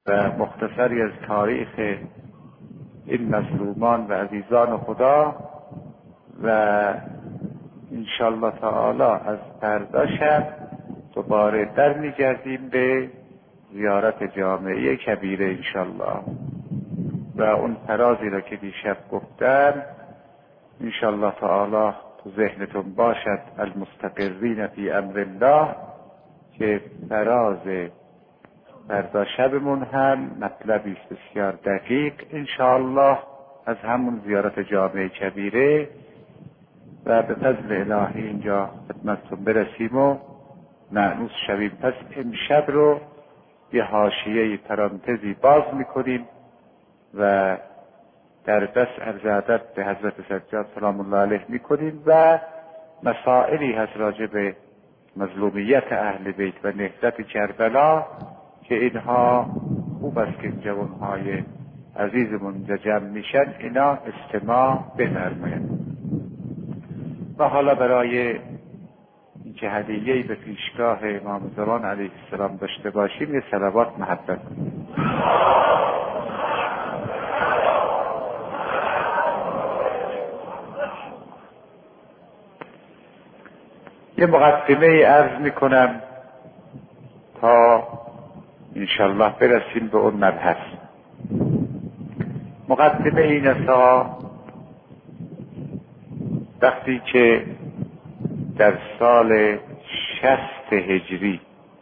و مختصری از تاریخ این مظلومان و عزیزان خدا و انشالله تعالی از فردا شب دوباره در میگردیم به زیارت جامعه کبیره انشالله و اون فرازی را که دیشب گفتم انشالله تعالی تو ذهنتون باشد المستقرین فی امر الله که فراز فردا شبمون هم مطلبی بسیار دقیق انشاءالله از همون زیارت جامعه کبیره و به فضل الهی اینجا خدمتتون برسیم و مأنوس شویم. پس امشب رو یه حاشیه پرانتزی باز میکنیم و در دست عرض ادب به حضرت سجاد سلام الله علیه میکنیم و مسائلی هست راجع به مظلومیت اهل بیت و نهضت کربلا که اینها خوب است که جوانهای عزیزمون جمع میشن، اینا استماع بفرمایند. و حالا برای اینکه هدیه‌ای به پیشگاه امام زمان علیه السلام داشته باشیم یه صلوات محبت کنیم. یه مقدمه عرض میکنم تا انشالله برسیم به اون مبحث. مقدمه این است وقتی که در سال 60 هجری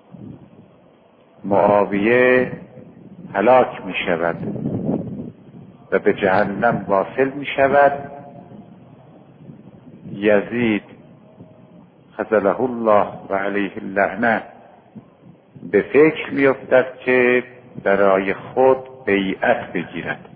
معاویه هلاک می شود و به جهنم واصل می شود، یزید خذله الله و علیه اللعنه به فکر می افتد که برای خود بیعت بگیرد.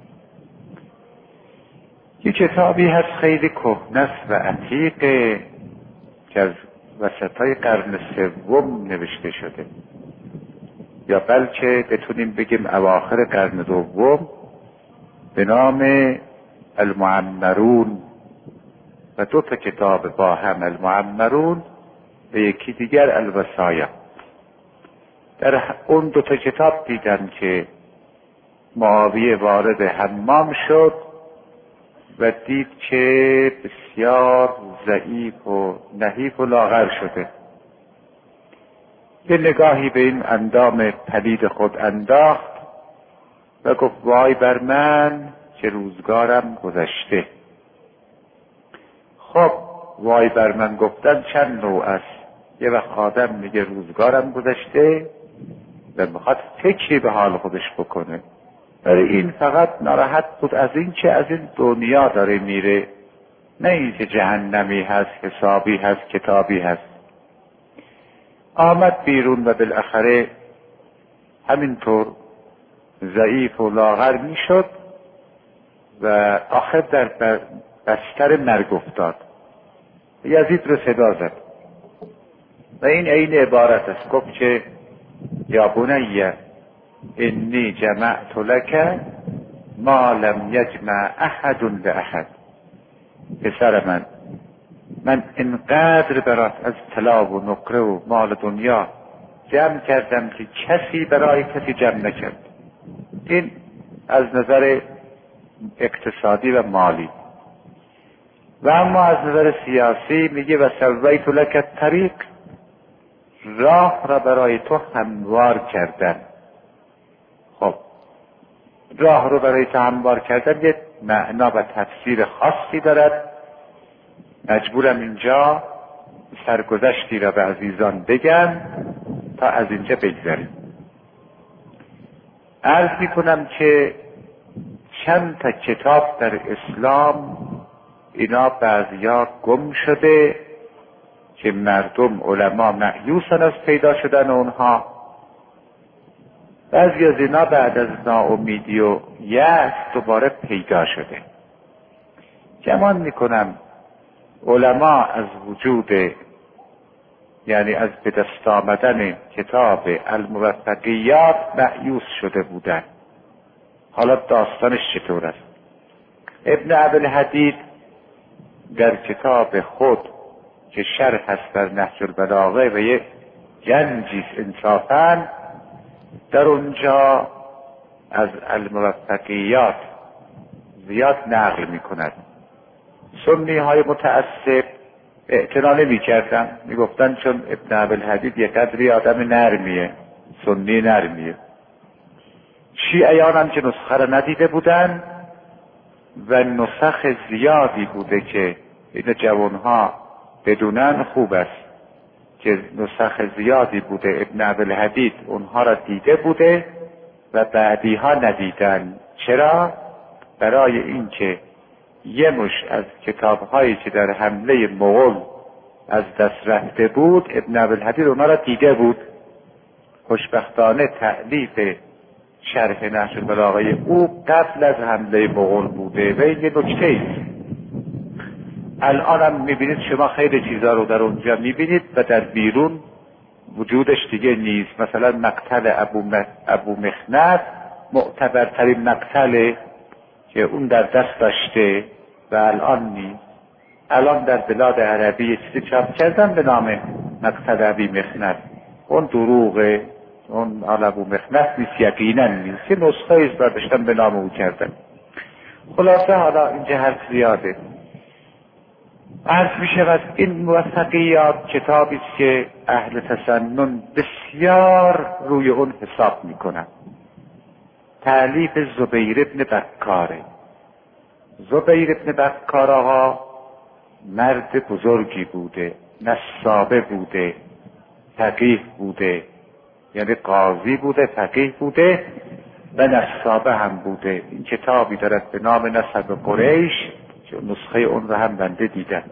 یه کتابی هست خیلی کهنه و عتیقه که از وسطای قرن سوم نوشته شده یا بلکه بتونیم بگیم اواخر قرن دوم، به نام المعمرون و 2 کتاب با هم، المعمرون و یکی دیگر الوصایا. در اون 2 کتاب دیدن که معاویه وارد حمام شد و دید که بسیار ضعیف و نحیف و لاغر شده. یه نگاهی به این اندام پلید خود انداخت و گفت وای بر من که روزگارم گذشته. خب وای بر من گفتن چند نوع است. یه وقت آدم میگه روزگارم گذشته و میخواد فکری به حال خودش بکنه، برای این فقط ناراحت بود از این که از این دنیا داره میره، نه این که جهنمی هست، حسابی هست، کتابی هست. آمد بیرون و بالاخره همینطور ضعیف و لاغر میشد و آخر در بستر مرگ افتاد. یزید رو صدا زد و این عین عبارت است، گفت که یا بنیه انی جمعت لک ما لم یجمع احد لاحد. پسر من اینقدر برات از طلا و نقره و مال دنیا جمع کردم که کسی برای کسی جمع نکرد. این از نظر اقتصادی و مالی. و اما از نظر سیاسی میگه و سویت لک الطریق، راه را برای تو هموار کردن. خب راه رو برای تو هموار کردن یه معنا و تفسیر خاصی دارد. مجبورم اینجا سرگذشتی را به عزیزان بگم تا از اینجا بگذریم. عرض میکنم که چند تا کتاب در اسلام اینا بعضیا گم شده که مردم علما مأیوسن از پیدا شدن اونها. بعضی از اینا بعد از ناامیدی و یأس دوباره پیدا شده. گمان میکنم علما از وجود، یعنی از به دست آمدن کتاب الموفقیات مأیوس شده بودن. حالا داستانش چطور است؟ ابن ابوالحدید در کتاب خود که شرح هست بر نهج البلاغه و یک گنجی انصافاً، در اونجا از الموفقیات زیاد نقل میکند. سنی های متعصب اعتنا نمیکردن، میگفتن چون ابن ابوالحدید یک قدری آدم نرمیه، سنی نرمیه. شیعیان هم که نسخه را ندیده بودن و نسخ زیادی بوده که این جوانها بدونن خوب است که نسخ زیادی بوده ابن ابوالحدید اونها را دیده بوده و بعدی ها ندیدن. چرا؟ برای اینکه یه مش از کتاب‌هایی که در حمله مغول از دست رفته بود ابن ابوالحدید اونها را دیده بود. خوشبختانه تألیف شرح نهج البلاغه او قبل از حمله مغول بوده و این یه نکته است. الان هم میبینید شما خیلی چیزا رو در اونجا میبینید و در بیرون وجودش دیگه نیست. مثلا مقتل ابو مخنث معتبرترین مقتله که اون در دست داشته و الان نیست. الان در بلاد عربی چیزی چاپ کردن به نام مقتل ابی مخنث، اون دروغه، اون ابو مخنث نیست، یقینا نیست، یه نسخه ایست برداشتن به نام او کردن. خلاصه حالا اینجا حرف زیاده. عرض می شود این موفقیات کتابی است که اهل تسنن بسیار روی اون حساب می کنند. تألیف زبیر ابن بکاره. زبیر ابن بکار آقا مرد بزرگی بوده، نسابه بوده، فقیه بوده، یعنی قاضی بوده، فقیه بوده و نسابه هم بوده. این کتابی دارد به نام نسب قریش که نسخه اون رو هم بنده دیدم.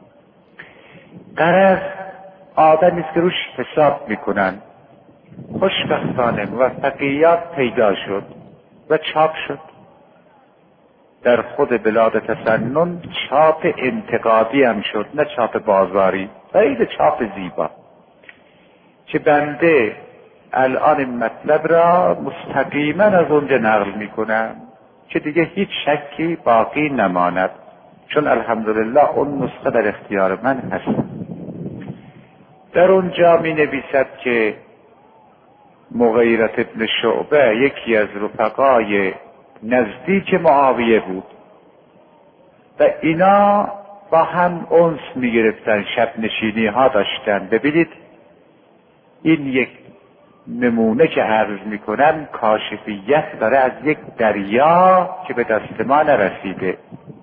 غرض آدمی است که روش حساب میکنن. خوشبختانه موفقیات پیدا شد و چاپ شد. در خود بلاد تسنن چاپ انتقادی هم شد، نه چاپ بازاری، خیلی چاپ زیبا که بنده الان این مطلب را مستقیما از اونجا نقل میکنم که دیگه هیچ شکی باقی نماند، چون الحمدلله اون نسخه در اختیار من هست. در اونجا می نویسد که مغیرة ابن شعبه یکی از رفقای نزدیک معاویه بود و اینا با هم انس می گرفتن، شب نشینی ها داشتن. ببینید این یک نمونه که عرض می کنم کاشفیت داره از یک دریا که به دست ما نرسیده.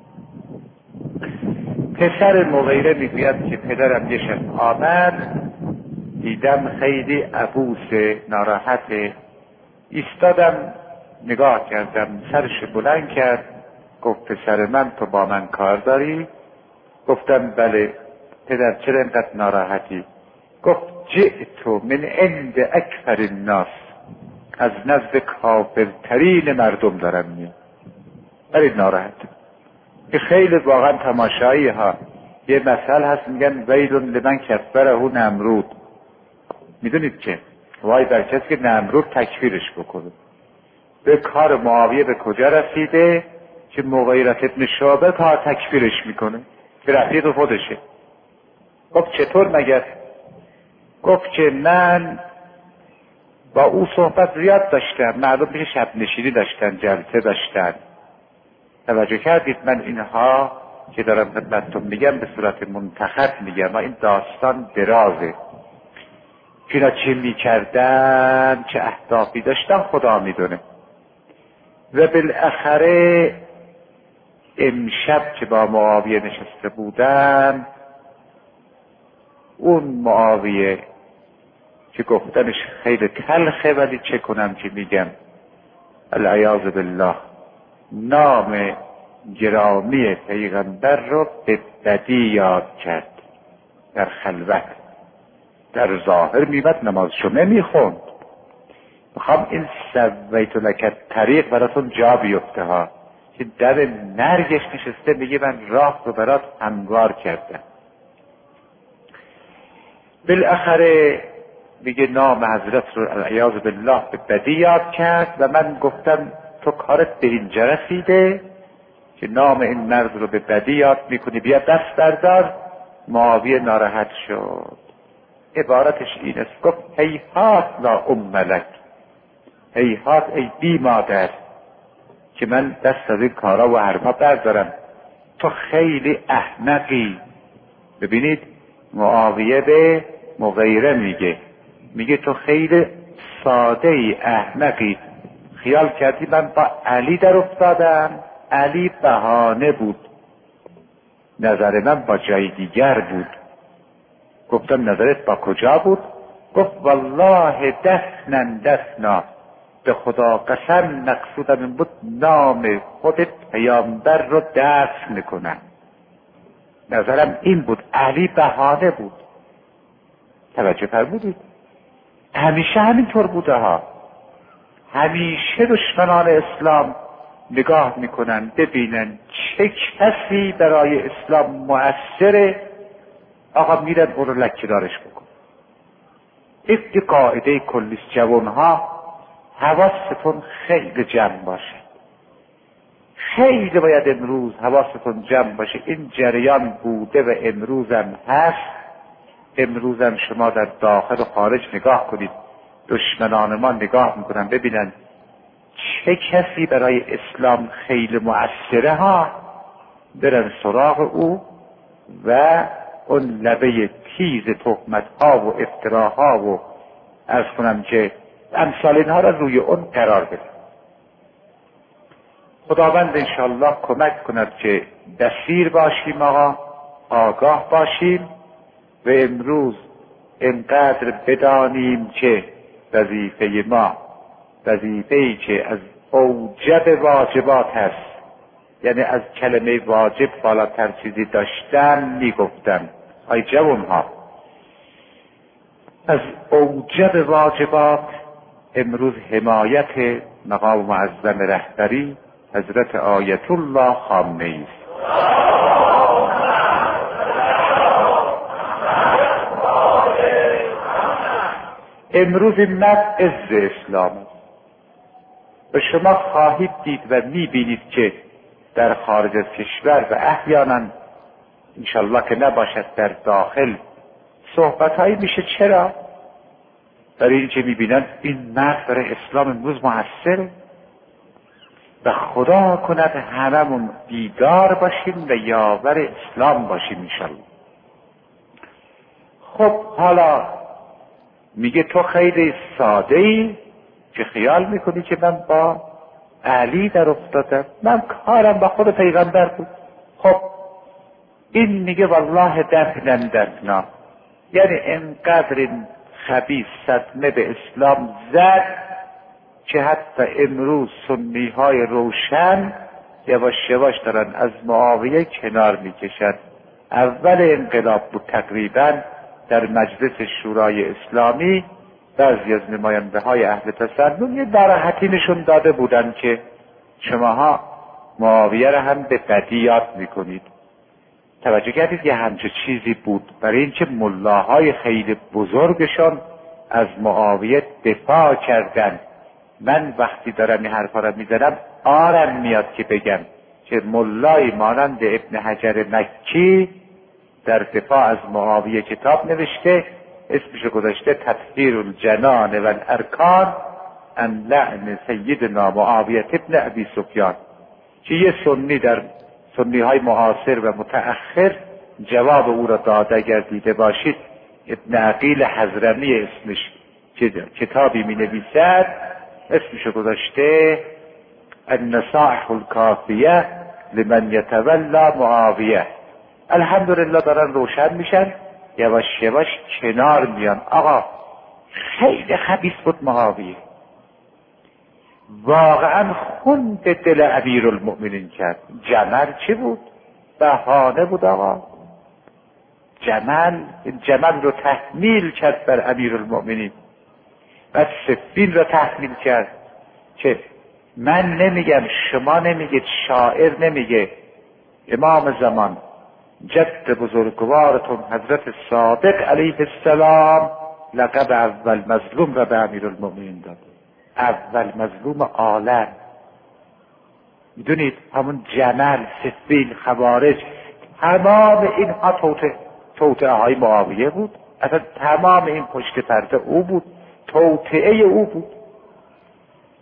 پسر مغیره میگوید که پدرم یه شب آمد، دیدم خیلی عبوس، ناراحت، ایستادم نگاه کردم، سرش بلند کرد، گفت پسر من تو با من کار داری؟ گفتم بله. پدر چرا اینقدر ناراحتی؟ گفت جئتو من عند اکثر الناس، از نزد کافرترین مردم دارم میام، ولی ناراحت. که خیلی واقعا تماشایی ها. یه مثل هست میگن ویل لمن کفره نمرود. میدونید که وای بر کسی که نمرود تکفیرش بکنه. به کار معاویه به کجا رسیده که مغیرة ابن شعبه کار تکفیرش میکنه که رفیق خودشه. گفت چطور مگر؟ گفت که من با او صحبت زیاد داشتم، معلوم میشه شب نشینی داشتن، جلسه داشتن. توجه کردید؟ من اینها که دارم خدمتتون میگم به صورت منتخب میگم و این داستان درازه. که اینا چه میکردن، چه اهدافی داشتن خدا میدونه. و بالاخره امشب که با معاویه نشسته بودن، اون معاویه که گفتنش خیلی تلخه ولی چه کنم که میگم، العیاذ بالله، نام گرامی پیغمبر رو به بدی یاد کرد در خلوت. در ظاهر میمد نمازشو نمیخوند. میخوام این سویت لک طریق براتون جا بیفته ها، که در نرگش نشسته میگه من راه رو برات هموار کردم. بالاخره میگه نام حضرت رو العیاذ بالله به بدی یاد کرد و من گفتم تو کارت به اینجا رسیده که نام این مرد رو به بدی یاد میکنی، بیا دست بردار. معاویه ناراحت شد. عبارتش این است، گفت هیهات لا ام لک، هیهات ای بی مادر که من دست از این کارا و حرفا بردارم، تو خیلی احمقی. ببینید معاویه به مغیره میگه تو خیلی ساده ای، احمقی، خیال کردی من با علی در افتادم؟ علی بهانه بود، نظر من با جای دیگر بود. گفتم نظرت با کجا بود؟ گفت والله دفنا، به خدا قسم مقصودم این بود نام خود پیامبر رو دفن کنم. نظرم این بود، علی بهانه بود. توجه فرمودید؟ همیشه همینطور بوده ها. همیشه دشمنان اسلام نگاه میکنن ببینن چه کسی برای اسلام مؤثره، آقا میرن اون رو لکه دارش بکن. این قاعده کلیست. جوانها حواستون خیلی جمع باشه، خیلی باید امروز حواستون جمع باشه. این جریان بوده و امروزم هست. امروزم شما در داخل و خارج نگاه کنید، دشمنان ما نگاه میکنن ببینن چه کسی برای اسلام خیلی مؤثره ها، برن سراغ او و اون لبه تیز تهمت ها و افتراها و عرض کنم که امثال اینها را روی اون قرار بده. خداوند انشالله کمک کند که بصیر باشیم، آگاه باشیم و امروز اینقدر بدانیم که وظیفه ما وظیفه‌ای که از اوجب واجبات هست، یعنی از کلمه واجب بالاتر چیزی داشتن میگفتن ای جوانها، از اوجب واجبات امروز حمایت مقام معظم رهبری حضرت آیت الله خامنه‌ای است. امروز این مرد عز اسلام است و شما خواهید دید و میبینید که در خارج از کشور و احیانا انشالله که نباشد در داخل صحبتهایی میشه. چرا؟ برای اینکه میبینن این مرد برای اسلام امروز موثره و خدا کند هممون بیدار باشیم و یاور اسلام باشیم انشالله. خب حالا میگه تو خیلی ساده ای که خیال میکنی که من با علی در افتادم، من کارم با خود پیغمبر بود. خب این میگه والله دفنا، یعنی انقدر این خبیث صدمه به اسلام زد که حتی امروز سنی های روشن یواش یواش دارن از معاویه کنار میکشن. اول انقلاب بود تقریبا در مجلس شورای اسلامی بعضی از نماینده های اهل تسنن یه ناراحتی نشون داده بودن که شماها معاویه را هم به بدی یاد میکنید. توجه کردید یه همچه چیزی بود، برای اینکه ملاهای خیلی بزرگشان از معاویه دفاع کردن. من وقتی دارم این حرفا را میزنم آرم میاد که بگم که ملای مانند ابن حجر مکی در دفاع از معاویه کتاب نوشته، اسمش گذاشته تطهیر الجنان و الارکان ان لعن سیدنا معاویه ابن ابی سفیان، که یه سنی در سنی های معاصر و متأخر جواب او را داده. اگر دیده باشید ابن عقیل حضرمی اسمش که کتابی می نویسد اسمش گذاشته النصائح الکافیه لمن یتولی معاویه. الحمدلله دارن روشن میشن، یواش یواش کنار میان. آقا خیلی خبیث بود معاویه، واقعا خون به دل امیرالمؤمنین کرد. جمل چی بود؟ بهانه بود. آقا جمل رو تحمیل کرد بر امیرالمؤمنین و صفین رو تحمیل کرد که من نمیگم، شما نمیگید، شاعر نمیگه، امام زمان جد بزرگوارتون حضرت صادق علیه السلام لقب اول مظلوم را به امیرالمؤمنین داد. اول مظلوم عالم. میدونید همون جمل، صفین، خوارج، تمام اینها توطئه های معاویه بود. اصلا تمام این پشت پرده او بود، توطئه او بود.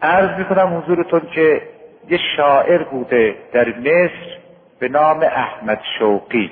عرض میکنم حضورتون که یه شاعر بوده در مصر به نام احمد شوقی.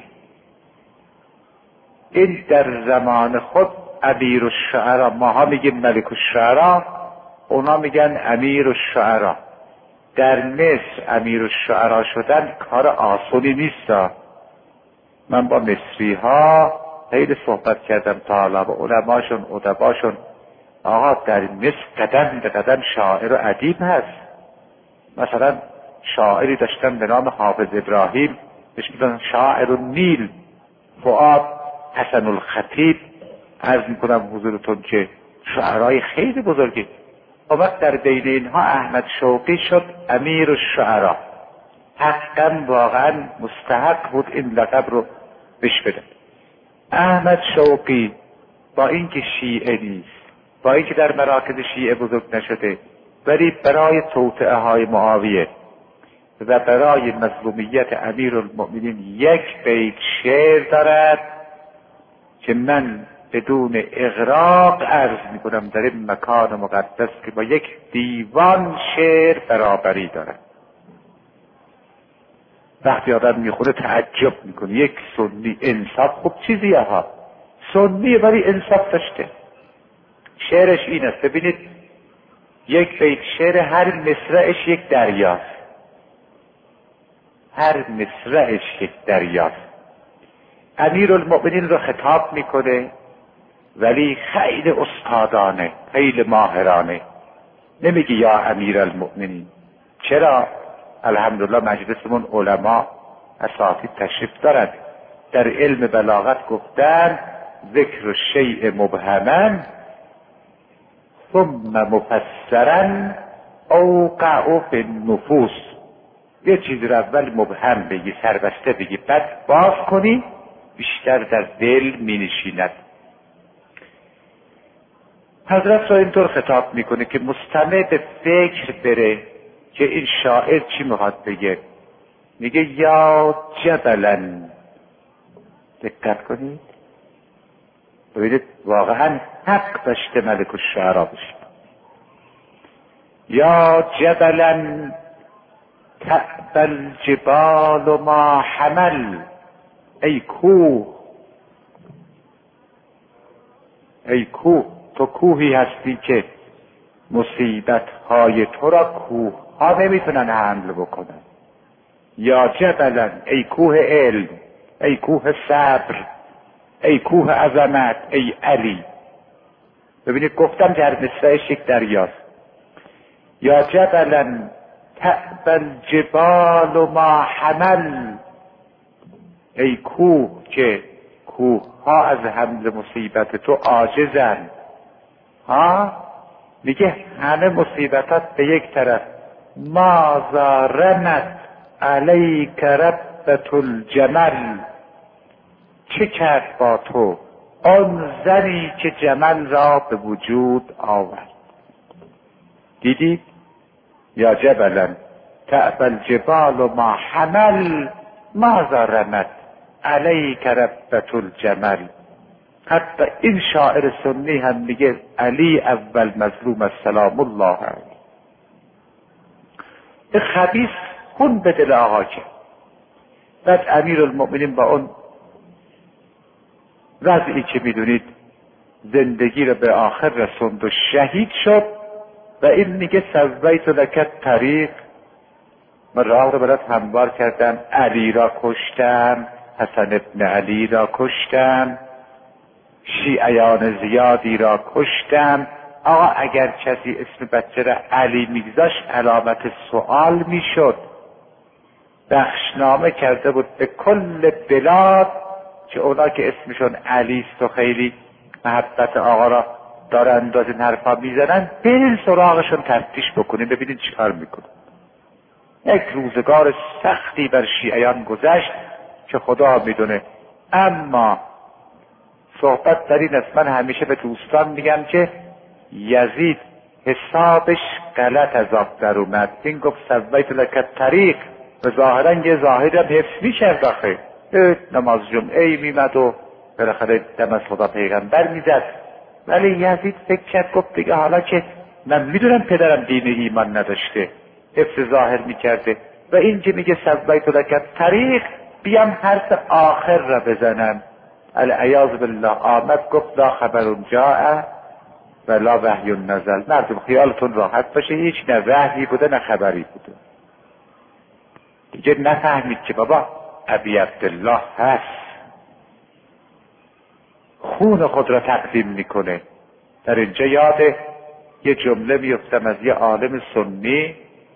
این در زمان خود امیر الشعراء، ماها میگیم ملک الشعراء، اونا میگن امیر الشعراء. در مصر امیر الشعراء شدن کار آسونی نیست. من با مصری ها خیلی صحبت کردم تا حالا، با علماشون ادباشون. آقا در مصر قدم به قدم شاعر و ادیب هست. مثلا شاعری داشتن به نام حافظ ابراهیم، بهش میگن شاعر النیل، فؤاد حسن الخطیب. عرض میکنم حضورتون که شعرهای خیلی بزرگی. وقت در بین اینها احمد شوقی شد امیر الشعراء. حقا واقعا مستحق بود این لقب رو بهش بدن. احمد شوقی با اینکه شیعه نیست، با اینکه در مراکز شیعه بزرگ نشده، ولی برای توطئه های معاویه و برای مظلومیت امیرالمؤمنین یک بیت شعر دارد که من بدون اغراق عرض میکنم در این مکان مقدس که با یک دیوان شعر برابری دارد. وقتی آدم میخونه تعجب میکنه. یک سنی انصاف، خب چیزی ها سنی ولی انصاف داشته. شعرش این است، ببینید یک بیت شعر هر مصرعش یک دریاست. هر مصرعش یک دریاست. امیرالمؤمنین رو خطاب میکنه ولی خیلی استادانه، خیلی ماهرانه. نمیگی یا امیرالمؤمنین. چرا؟ الحمدلله مجلسمون علما اساتید تشریف دارد. در علم بلاغت گفتن ذکر الشیء مبهما ثم مفسرا اوقع فی النفوس. یه چیز رو اول مبهم بگی، سربسته بگی، بعد باز کنی، بیشتر در دل می نشیند. حضرت را اینطور خطاب میکنه که مستمع به فکر بره که این شاعر چی میخواد بگه. میگه یا جبلا. دقت کنید ببینید واقعا حق داشته ملک الشعراء بشه. یا جبلا تعب الجبال ما حمل. ای کوه، ای کوه، تو کوهی هستی که مصیبت های تو را کوه ها نمیتونن حمل بکنن. یا جبلا، ای کوه علم، ای کوه صبر، ای کوه عظمت، ای علی. ببینید گفتم در مصرعش یک دریاست. یا جبلا تعب الجبال ما حمل. ای کوه که کوه ها از حمل مصیبت تو عاجزن. ها میگه همه مصیبتات به یک طرف. ماذا رمت علیک ربة الجمل. چه کرد با تو آن زنی که جمل را به وجود آورد. دیدید؟ یا جبلا تعب الجبال ما حمل ماذا رمت علیک ربة الجمل. حتی این شاعر سنی هم میگه علی اول مظلوم السلام الله علیه. این خبیث خون به دل آقا که. بعد امیرالمؤمنین با اون وضعی که میدونید زندگی رو به آخر رسوند و شهید شد. و این میگه سویت لک طریق، من راه رو برات هموار کردم، علی را کشتم، حسن ابن علی را کشتم، شیعیان زیادی را کشتم. آقا اگر کسی اسم بچه را علی میگذاشت علامت سوال میشد. بخشنامه کرده بود به کل بلاد که اونا که اسمشون علی است و خیلی محبت آقا را دارند از این حرفا میزنن، برین سراغشون تفتیش بکنین ببینین چیکار میکنن. یک روزگار سختی بر شیعیان گذشت که خدا میدونه. اما صحبت در این است، من همیشه به دوستان میگم که یزید حسابش غلط از آب در اومد. این گفت سویت لک طریق و ظاهرا یه ظاهر هم حفظ میکرد. آخه نماز جمعه میمد و بالاخره دم از خدا پیغمبر میزد. ولی یزید فکر کرد، گفت دیگه حالا که من میدونم پدرم دین ایمان نداشته، حفظ ظاهر میکرده و این که میگه سبیت لک طریق، بیام حرف آخر را بزنم. العیاذ بالله آمد گفت لا خبر جاء و لا وحی نزل. مردم خیالتون راحت باشه، هیچ نه وحی بوده نه خبری بوده. دیگه نفهمید که بابا ابی عبدالله هست، خون خود را تقدیم میکنه. در اینجا یاد یه جمله میفتم از یه عالم سنی،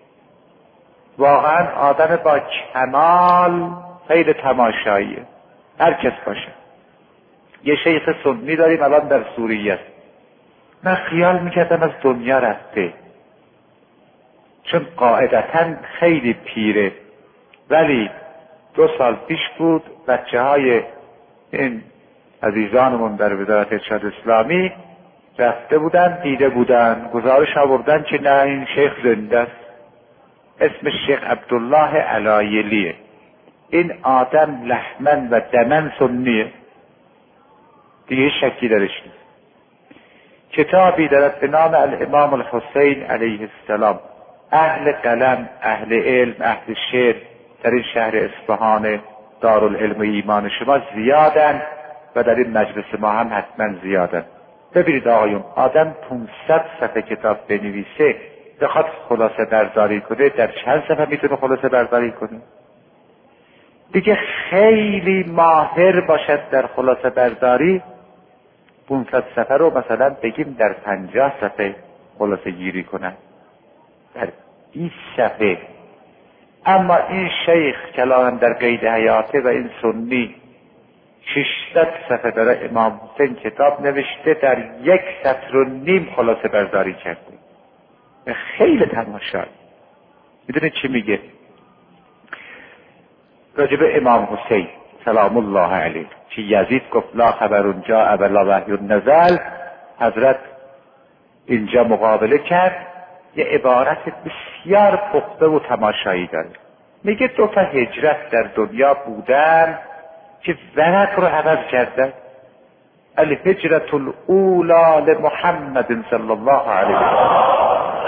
واقعا آدم با کمال، خیلی تماشاییه، هر کس باشه. یه شیخ سنی داریم الان در سوریه است. من خیال میکردم از دنیا رفته، چون قاعدتا خیلی پیره، ولی 2 سال پیش بود بچه های این عزیزانمون در وزارت ارشاد اسلامی رفته بودن، دیده بودن، گزارش آوردن که نه این شیخ زنده است. اسم شیخ عبدالله علایلیه. این آدم لحمن و دمن سنیه، دیگه شکی درش نیست. کتابی دارد به نام الامام الحسین علیه السلام. اهل قلم، اهل علم، اهل شعر در این شهر اصفهان دارالعلم و ایمان شما زیادن و در این مجلس ما هم حتما زیادن. ببینید آقایون، آدم 500 صفحه کتاب بنویسه بخواد خلاصه برداری کنه، در چند صفحه میتونه خلاصه برداری کنه؟ دیگه خیلی ماهر باشد در خلاصه برداری، 500 صفحه رو مثلا بگیم در 50 صفحه خلاصه گیری کنن، در 20 صفحه. اما این شیخ کلام در قید حیاته و این سنی 600 صفحه داره امام حسین کتاب نوشته، در 1 سطر و نیم خلاصه برداری کرده. خیلی تماشایی. میدونید چی میگه راجب امام حسین سلام الله علیه؟ چی یزید گفت لا خبر جاء و لا وحی نزل، حضرت اینجا مقابله کرد، یه عبارت بسیار پخته و تماشایی داره. میگه 2 تا هجرت در دنیا بودن که ورق رو عوض کردن. الهجرت الاولی لمحمد صلی الله علیه وسلم.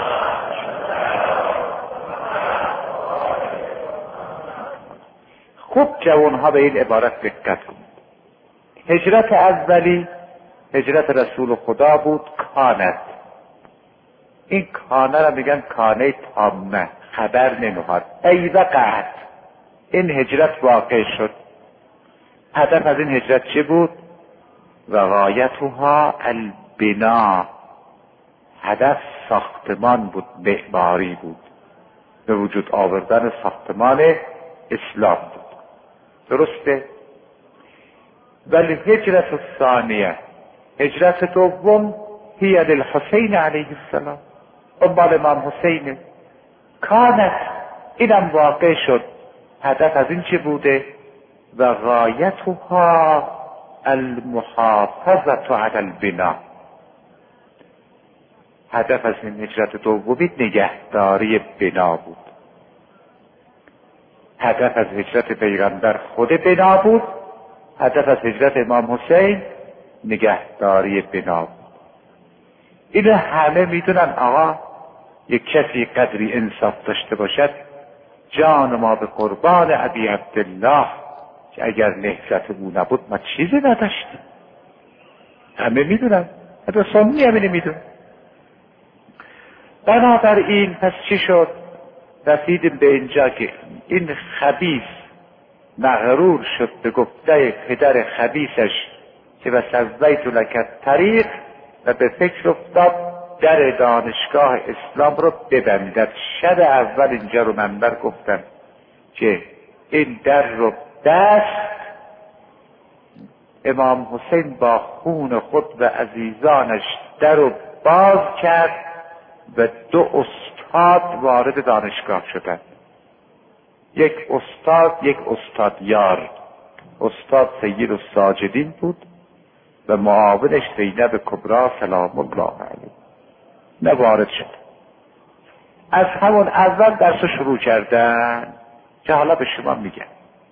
خوب جوانها به این عبارت دقت کنید. هجرت اولی هجرت رسول خدا بود، کانت. این کانه را میگن کانه تامه، خبر نمیخواد. ای وقعت، این هجرت واقع شد. هدف از این هجرت چه بود؟ و غایتها البنا، هدف ساختمان بود، معماری بود، به وجود آوردن ساختمان اسلام بود. درسته؟ ولی هجرت الثانیه، هجرت دوم، هی للحسین علیه السلام، دنبال امام حسینه. کانت، اینم واقع شد. هدف از این چه بوده؟ و غایتها المحافظت علی البنا، هدف از این هجرت دومی نگهداری بنا بود. هدف از هجرت پیغمبر خود بنا بود، هدف از هجرت امام حسین نگهداری بنا بود. این همه میدونن آقا یک کسی قدری انصاف داشته باشد، جان ما به قربان ابی عبدالله، که اگر نهضت او نبود ما چیزی نداشتیم. همه میدونن، حتی سنی همه میدون. بنابراین پس چی شد؟ رسیدیم به اینجا که این خبیث مغرور شد به گفته پدر خبیثش که و سویت لک طریق، و به فکر افتاد در دانشگاه اسلام رو ببندد. شب اول اینجا رو منبر گفتم که این در رو دست امام حسین با خون خود و عزیزانش در رو باز کرد و 2 استاد وارد دانشگاه شدند. یک استاد، یک استاد یار. استاد سید الساجدین بود و معاونش زینب کبرا سلام الله علیه. وارد شد. از همون اول درس شروع کردن که حالا به شما میگم.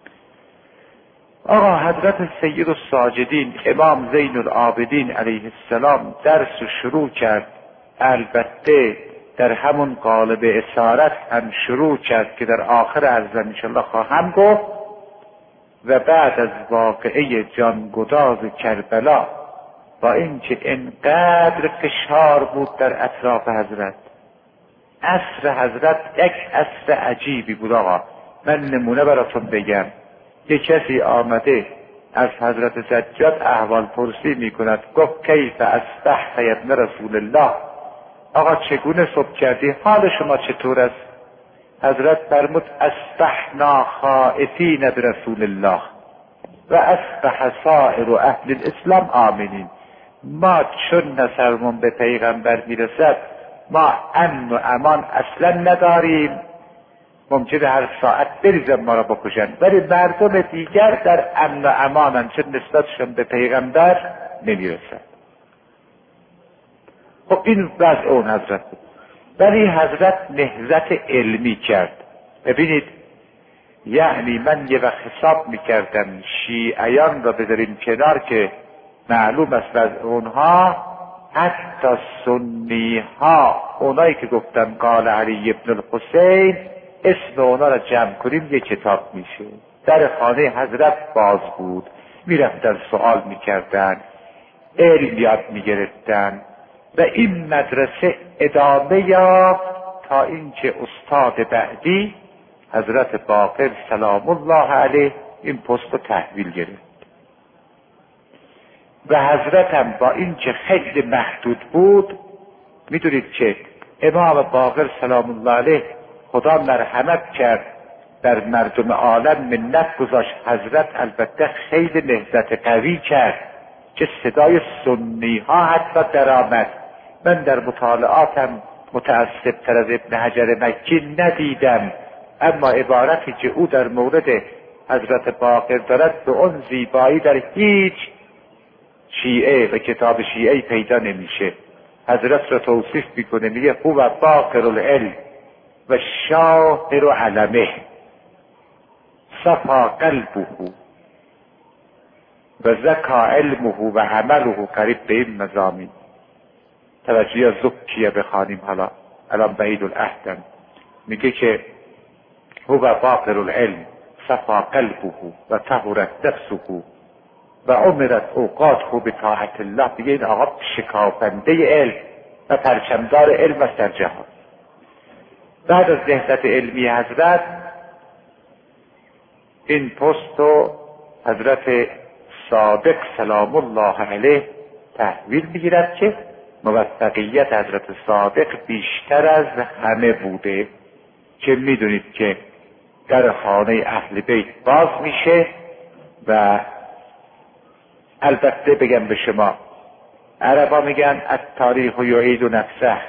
آقا حضرت سید الساجدین امام زین العابدین علیه السلام درس شروع کرد البته در همون قالب اسارت هم شروع کرد که در آخر عرضم انشاءالله خواهم گفت. و بعد از واقعه جانگداز کربلا با اینکه انقدر فشار بود در اطراف حضرت، عصر حضرت یک عصر عجیبی بود. آقا من نمونه براتون بگم. یک کسی آمده از حضرت سجاد احوال پرسی میکند، گفت کیف اصبحت یا ابن رسول الله، آقا چگونه صبح کردی، حال شما چطور است؟ حضرت فرمود اصبحنا خائفین برسول الله و اصبح سائر اهل الاسلام آمنین. ما چون نظرمون به پیغمبر میرسد ما امن و امان اصلا نداریم، ممکنه هر ساعت بریزن ما را بکشن، ولی مردم دیگر در امن و امانن چون نسبتشون به پیغمبر نمیرسد. خب این وضع اون حضرت بود. ولی حضرت نهضت علمی کرد. ببینید یعنی من یه وقت حساب میکردم شیعیان را بذاریم کنار که معلوم است از اونها حتی سنی ها، اونایی که گفتن قال علی ابن الحسین، اسم اونا را جمع کنیم یه کتاب میشه. در خانه حضرت باز بود، میرفتن سوال میکردن، علم یاد میگرفتن و این مدرسه ادامه یافت تا اینکه استاد بعدی حضرت باقر سلام الله علیه این پست رو تحویل گرفت. و حضرت هم با اینکه خیلی محدود بود، میدونید که امام باقر سلام الله علیه خدا مرحمت کرد در مردم عالم منت گذاشت. حضرت البته خیلی نهضت قوی کرد که صدای سنی ها حتی درآمد. من در مطالعاتم متاسف تر از ابن حجر مکی ندیدم، اما عبارتی که او در مورد حضرت باقر دارد به اون زیبایی در هیچ شیعه و کتاب شیعه پیدا نمیشه. حضرت را توصیف میکنه، میگه هو باقر العلم و شاهر علمه صفا قلبه و زکا علمه و عمله. قریب به این مضامین توجیه زکیه بخوانیم. حالا الان بعید العهدم میگه که هو باقر العلم صفا قلبه و طهرت نفسه و عمرت اوقاته به طاعت الله. دیگه این آقا شکافنده علم و پرچمدار علم است در جهان. بعد از نهضت علمی حضرت این پست رو حضرت صادق سلام الله علیه تحویل میگیرد که موفقیت حضرت صادق بیشتر از همه بوده، که میدونید که در خانه اهل بیت باز میشه. و البته بگم به شما، عربا میگن التاریخ یعید نفسه،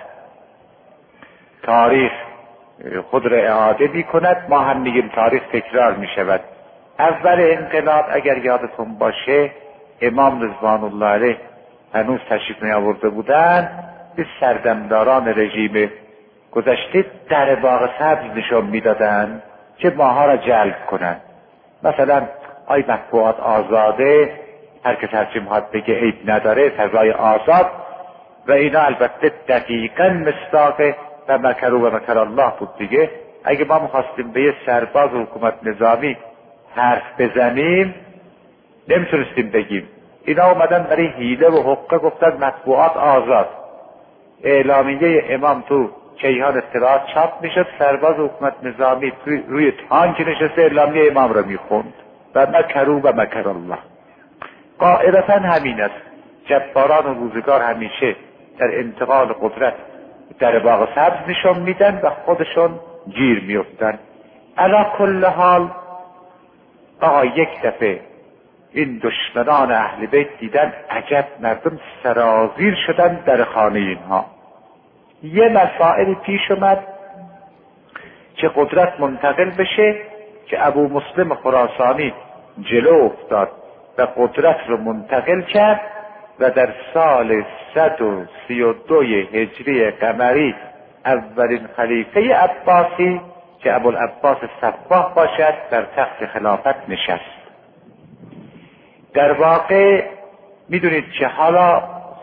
تاریخ خود را اعاده میکند. ما هم میگیم تاریخ تکرار میشود. اول انقلاب اگر یادتون باشه امام رضوان الله علیه هنوز تشریف نیاورده بودن، به سردمداران رژیم گذشته در باغ سبز نشان میدادن که ماها را جلب کنند. مثلا آی مطبوعات آزاده، هر کس هرچی میخواد بگه عیب نداره، فضای آزاد. و اینا البته دقیقاً مصداق و مکروا و مکر الله بود دیگه. اگه ما میخواستیم به یه سرباز حکومت نظامی حرف بزنیم نمیتونستیم بگیم. اینا اومدن برای حیله و حقه گفتن مطبوعات آزاد. اعلامیه امام تو کیهان اطلاعات چاپ میشد، سرباز حکومت نظامی روی تانک نشسته اعلامیه امام را میخوند. و مکروا و مکر الله. قاعدتا همین است. جباران و روزگار همیشه در انتقال قدرت در باغ سبز نشون میدن و خودشون گیر میفتن. علی کل حال آقا یک دفعه این دشمنان اهل بیت دیدن عجب مردم سرازیر شدن در خانه اینها. یه مسائل پیش اومد که قدرت منتقل بشه، که ابو مسلم خراسانی جلو افتاد و قدرت رو منتقل کرد و در سال 132 هجری قمری اولین خلیفه عباسی که ابوالعباس صباح باشد در تخت خلافت نشست. در واقع میدونید که حالا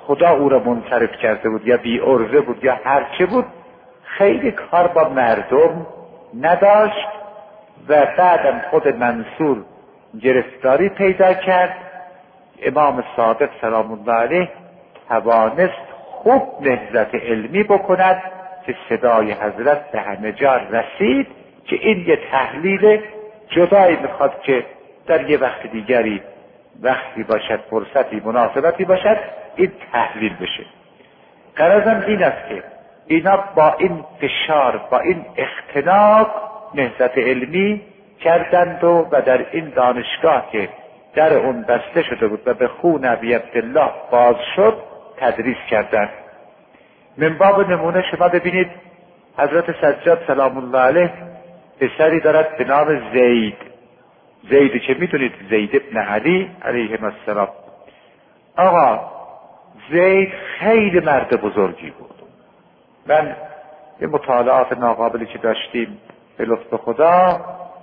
خدا او را منصرف کرده بود یا بی عرضه بود یا هرچه بود، خیلی کار با مردم نداشت و بعدم خود منصور گرفتاری پیدا کرد. امام صادق سلام الله علیه توانست خوب نهضت علمی بکند که صدای حضرت به همه جا رسید که این یه تحلیل جدایی میخواد که در یه وقت دیگری وقتی باشد، فرصتی، مناسبتی باشد، این تحلیل بشه. غرضم این است که اینا با این فشار، با این اختناق نهضت علمی کردند و در این دانشگاه که در اون بسته شده بود و به خون ابی عبدالله باز شد تدریس کردند. من باب نمونه شما ببینید حضرت سجاد سلام الله علیه پسری دارد به نام زید که میدونید زید ابن علی علیه السلام. آقا زید خیلی مرد بزرگی بود. من یه مطالعات ناقابلی که داشتیم به لطف خدا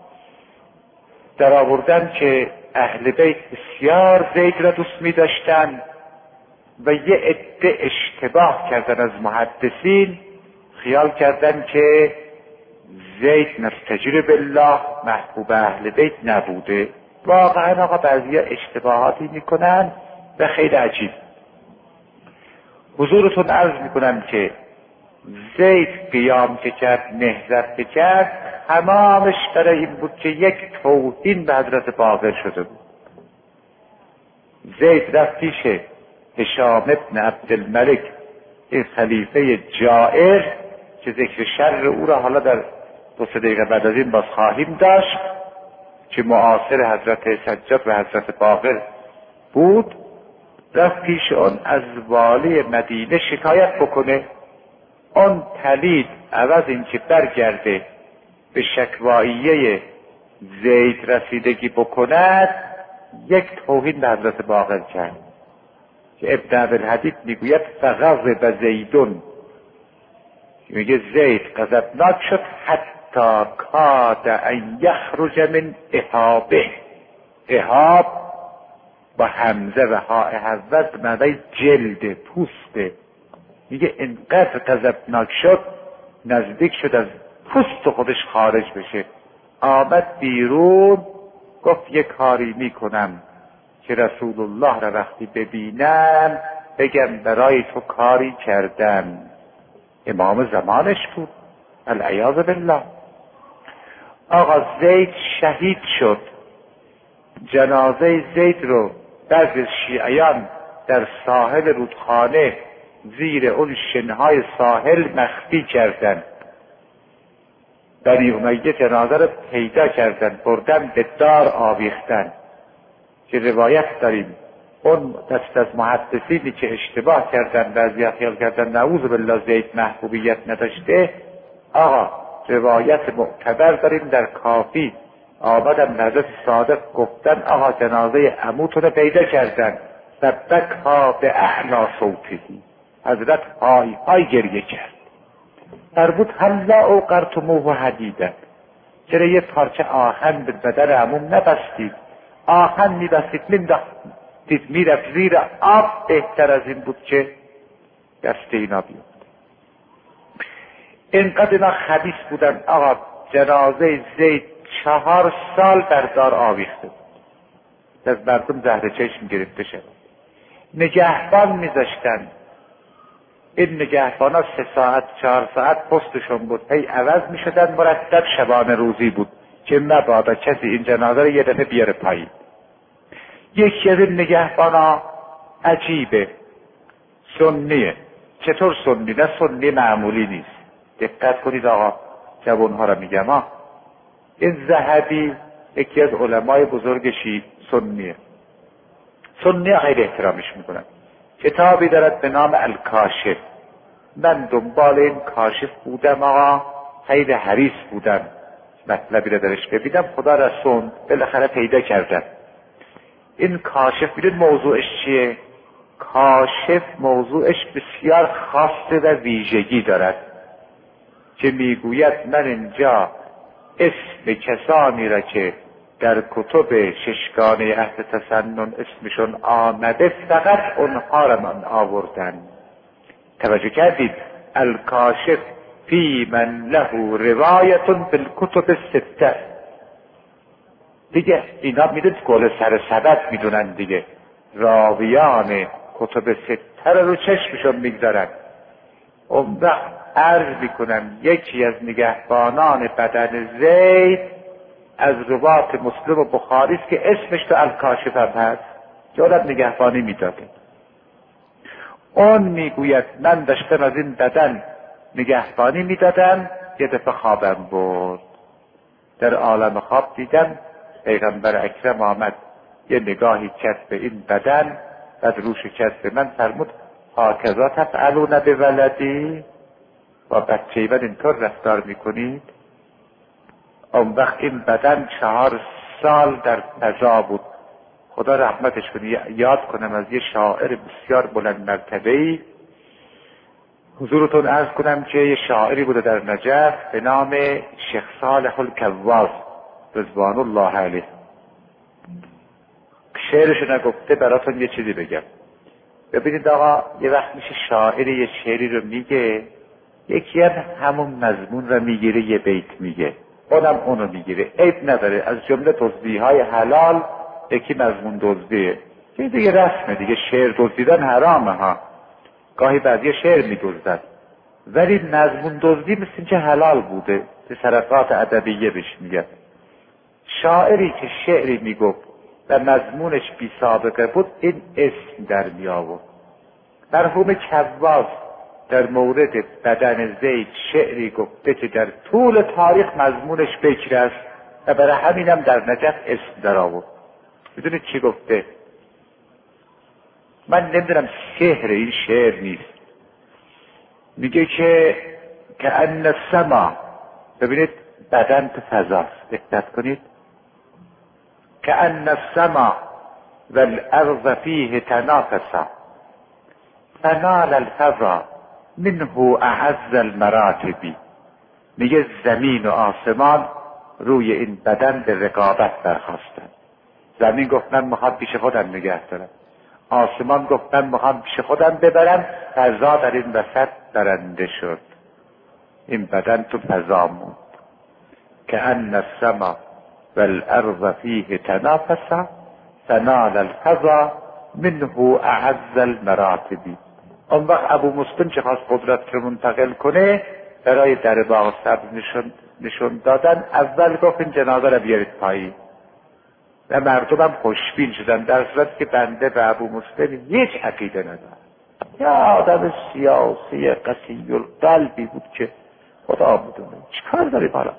در آوردن که اهل بیت بسیار زید را دوست می داشتن و یه عده اشتباه کردن از محدثین، خیال کردن که زید نستجیر بالله محبوب اهل بیت نبوده. واقعا آقا بعضی اشتباهاتی میکنن و خیلی عجیب. حضورتون عرض میکنم که زید قیام که کرد، نهضت که کرد، تمامش برای این بود که یک توهین به حضرت باقر شده بود. زید رفت پیش هشام ابن عبدالملک، این خلیفه جائر که ذکر شر او را حالا در 2-3 دقیقه بعد از این باز خواهیم داشت، که معاصر حضرت سجاد و حضرت باقر بود. رفت پیش اون از والی مدینه شکایت بکنه. اون پلید عوض این که برگرده به شکواییه زید رسیدگی بکند، یک توهین به حضرت باقر کرد که ابن عبدالحدید میگوید فغضب زیدون، میگه زید غضبناک شد حتی کاد ان یخرج من اهابه. اهاب با همزه و های حضرت معنی جلد، پوسته. میگه اینقدر غضبناک شد نزدیک شد از پوست خودش خارج بشه. آمد بیرون گفت یک کاری میکنم که رسول الله را وقتی ببینم بگم برای تو کاری کردم. امام زمانش بود العیاذ بالله. آقا زید شهید شد. جنازه زید رو بعضی شیعیان در ساحل رودخانه زیر اون شنهای ساحل مخفی کردن. بنی امیه جنازه رو پیدا کردن، بردن به دار آویختن. که روایت داریم اون دست از محدثینی که اشتباه کردن، بعضی خیال کردن نعوذ بالله زید محبوبیت نداشته. آقا روایت معتبر داریم در کافی، آمدن حضرت صادق گفتن آقا جنازه عموتون پیدا کردن و بکا به اعلا صوتی. حضرت های گریه کرد. فرمود هلا اوقرتموه حدیدا، چرا یه پارچه آهن به بدن عموم نبستید؟ آهن میبستید مینداختید میرفت زیر آب، بهتر از این بود که دست اینا بیاد. اینقدر اینا خبیث بودن. آقا جنازه زید 4 سال در دار آویخته بود، از مردم زهر چشم گرفته شد. نگهبان میذاشتن. این نگهبان ها 3 ساعت 4 ساعت پستشون بود، هی عوض میشدن، مرتب شبانه روزی بود که مبادا کسی این جنازه رو یه دفعه بیاره پایین. یکی از این نگهبان ها عجیبه، سنیه. چطور سنی؟ نه سنی معمولی نیست. دقت کنید آقا، جوانها را میگم ها. این ذهبی یکی از علمای بزرگ سنیه. سنی خیلی احترامش میکنن. کتابی دارد به نام الکاشف. من دنبال این کاشف بودم آقا، خیلی حریص بودم مطلبی را درش ببینم. خدا رسون بالاخره پیدا کردم. این کاشف میدون موضوعش چیه؟ کاشف موضوعش بسیار خاصه و ویژگی دارد که میگوید من اینجا اسم کسانی را که در کتب ششگانه اهل تسنن اسمشون آمده فقط اونها را من آوردن. توجه کردید؟ الکاشف فی من له روایت بالکتب السته. دیگه اینا میدونید گل سر سبد میدونن دیگه، راویان کتب سته رو چشمشون میگذارن. اون وقت عرض میکنم یکی از نگهبانان بدن زید از روات مسلم و بخاری است که اسمش تو الکاشف هم هست، جالب نگهبانی میداده. اون میگوید من داشتم از این بدن نگهبانی میدادم، یه دفعه خوابم برد، در عالم خواب دیدم پیغمبر اکرم آمد یه نگاهی کرد به این بدن، بعد روش کرد به من، فرمود هاکذا تفعلون بولدی، با بچه من اینطور رفتار میکنید؟ اون وقت این بدن 4 سال در فضا بود. خدا رحمتش کنه. یاد کنم از یه شاعر بسیار بلند مرتبه‌ای حضورتون عرض کنم که یه شاعری بوده در نجف به نام شیخ صالح الکواز رضوان الله علیه. شعرشو نگفته براتون یه چیزی بگم. ببینید آقا، یه وقت میشه شاعری یه شعری رو میگه، یکی هم همون مضمون رو میگیره یه بیت میگه، اونم اونو میگیره، عیب نداره. از جمله دزدی‌های حلال یکی مضمون دزدیه، که دیگه رسمه دیگه، شعر دزدیدن حرامه ها. گاهی بعضی شعر میدزدن، ولی مضمون دزدی مثل اینکه حلال بوده، به سرقات ادبیه بهش میگن. شاعری که شعری میگفت و مضمونش بی سابقه بود، این اسم در می آورد. مرحوم کواز در مورد بدن زید شعری گفته که در طول تاریخ مضمونش بکر است و برای همینم در نجف اسم در آورد. میدونید چی گفته؟ من نمیدونم سحر این شعر نیست. میگه که ان السما، ببینید بدن تو فضاست، دقت کنید، كأن السما والأرض فيه تنافسا فنال الفضا منه اعز المراتب. میگه زمین و آسمان روی این بدن به رقابت برخاستن. زمین گفت من میخوام پیش خودم نگه دارم، آسمان گفت من میخوام پیش خودم ببرم، فضا در این وسط برنده شد، این بدن تو فضا موند. كأن السما والارض فيه تنافسا فنال الفضا منه اعز المراتب. اون وقت ابو مسلم که خواست قدرت رو منتقل کنه، برای در باغ سبز نشون دادن، اول گفت این جنازه رو بیارید پایین و مردم هم خوشبین شدن، در صورت که بنده به ابو مسلم هیچ عقیده ندارم. یا آدم سیاسی قسی القلبی بود که خدا بدونه چیکار داریم حالا.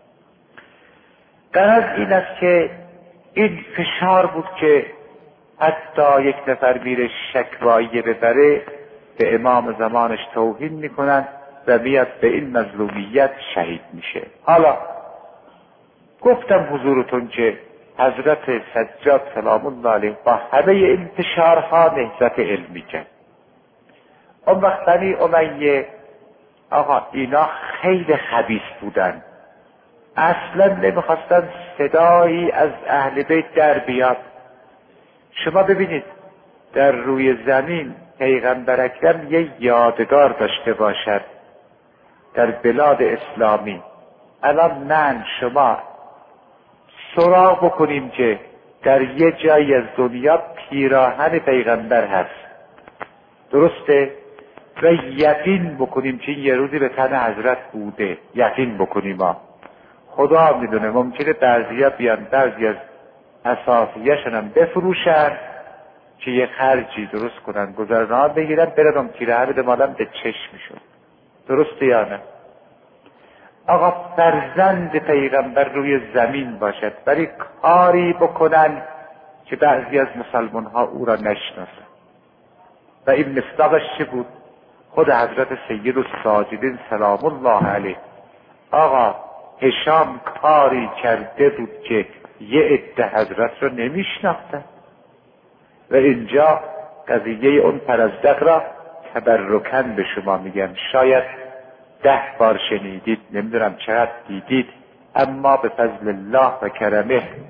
غرض این است که این فشار بود که حتی یک نفر میره شکوایه ببره، به امام زمانش توهین میکنن و میاد به این مظلومیت شهید میشه. حالا گفتم حضورتون که حضرت سجاد سلام الله علیه با همه این فشارها نهضت علمی کرد. اون وقت بنی امیه، آقا اینا خیلی خبیث بودن، اصلا نمیخواستن صدایی از اهل بیت در بیاد. شما ببینید در روی زمین پیغمبر اکرم یه یادگار داشته باشد در بلاد اسلامی. الان من شما سراغ بکنیم که در یه جایی از دنیا پیراهن پیغمبر هست، درسته؟ و یقین بکنیم که یه روزی به تن حضرت بوده، یقین بکنیم ها. خدا میدونه ممکنه بعضیا بیان بعضی از اساسیه‌شون هم بفروشن که یه خرجی درست کنن، گذرنامه بگیرن، برن اون پیراهن بمالن به چشمشون، درسته یا نه؟ آقا فرزند پیغمبر روی زمین باشد ولی کاری بکنن که بعضی از مسلمان ها او را نشناسن. و این مصداقش چه بود؟ خود حضرت سید الساجدین سلام الله علیه. آقا هشام کاری کرده بود که یه عده حضرت رو نمیشناختن و اینجا قضیه اون پرزدق را تبرکن به شما میگم، شاید 10 بار شنیدید، نمیدونم چقدر دیدید، اما به فضل الله و کرمه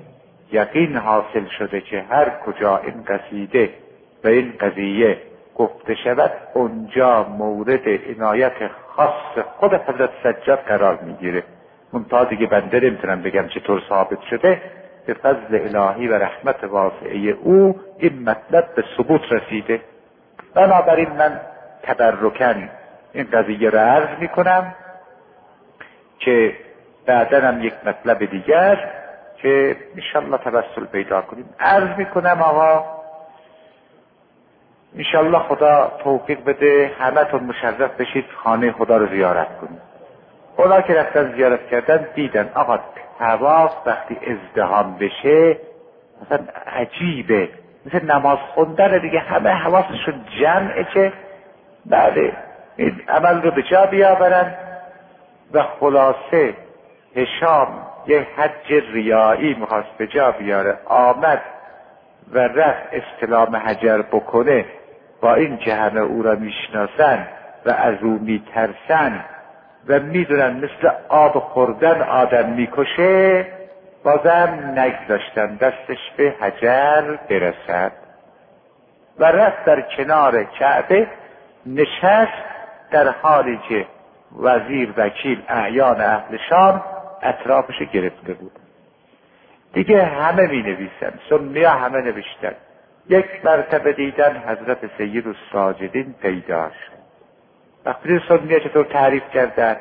یقین حاصل شده که هر کجا این قصیده و این قضیه گفته شود اونجا مورد عنایت خاص خود حضرت سجاد قرار میگیره. منتها دیگه بنده نمیتونم بگم چطور ثابت شده، به فضل الهی و رحمت واسعه او این مطلب به ثبوت رسیده. بنابراین من تبرکن این قضیه را عرض میکنم که بعداً هم یک مطلب دیگر که انشالله توسل پیدا کنیم عرض میکنم. آقا انشالله خدا توفیق بده همتون مشرف بشید خانه خدا رو زیارت کنید. اونا که رفتن زیارت کردن دیدن آقا طواف وقتی ازدحام بشه مثلا عجیبه، مثل نماز خوندن دیگه، همه حواسشون جمعه که بله این عمل رو به جا بیاورن. و خلاصه هشام یه حج ریایی میخواست به جا بیاره، آمد و رفت استلام حجر بکنه، با این که همه او را میشناسن و از او میترسن و میدونن مثل آب خوردن آدم میکشه، بازم نگذاشتن دستش به حجر برسد و رفت در کنار کعبه نشست، در حالی که وزیر وکیل اعیان اهل شام اطرافش گرفته بود. دیگه همه می نویسن، سنی‌ها همه نوشتن. یک مرتبه دیدن حضرت سید الساجدین پیدا شد. وقتی سنی‌ها چطور تعریف کردن؟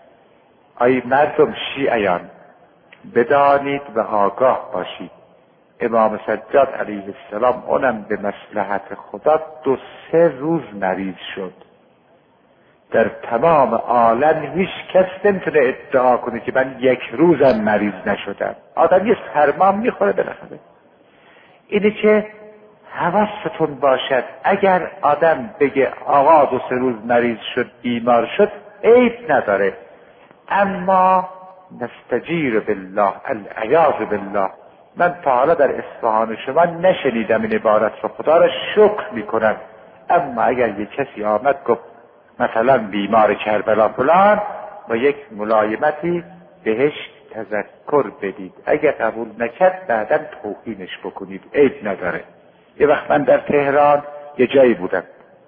ای مردم شیعیان بدانید و آگاه باشید، امام سجاد علیه السلام اونم به مصلحت خدا 2-3 روز مریض شد. در تمام عالم هیچ کس نمیتونه ادعا کنه که من 1 روزم مریض نشدم. آدم یه سرما میخوره بالاخره. اینه که حواستون باشد، اگر آدم بگه آقا 2-3 روز مریض شد بیمار شد عیب نداره، اما نستجیر بالله العیاذ بالله. من تا حالا در اصفهان شما نشنیدم این عبارت رو، خدا را شکر میکنم. اما اگر یک کسی آمد گفت مثلا بیمار کربلا فلان، با یک ملایمتی بهش تذکر بدید، اگر قبول نکرد بعدا توهینش بکنید، عیب نداره. یه وقت من در تهران یه جایی بودم،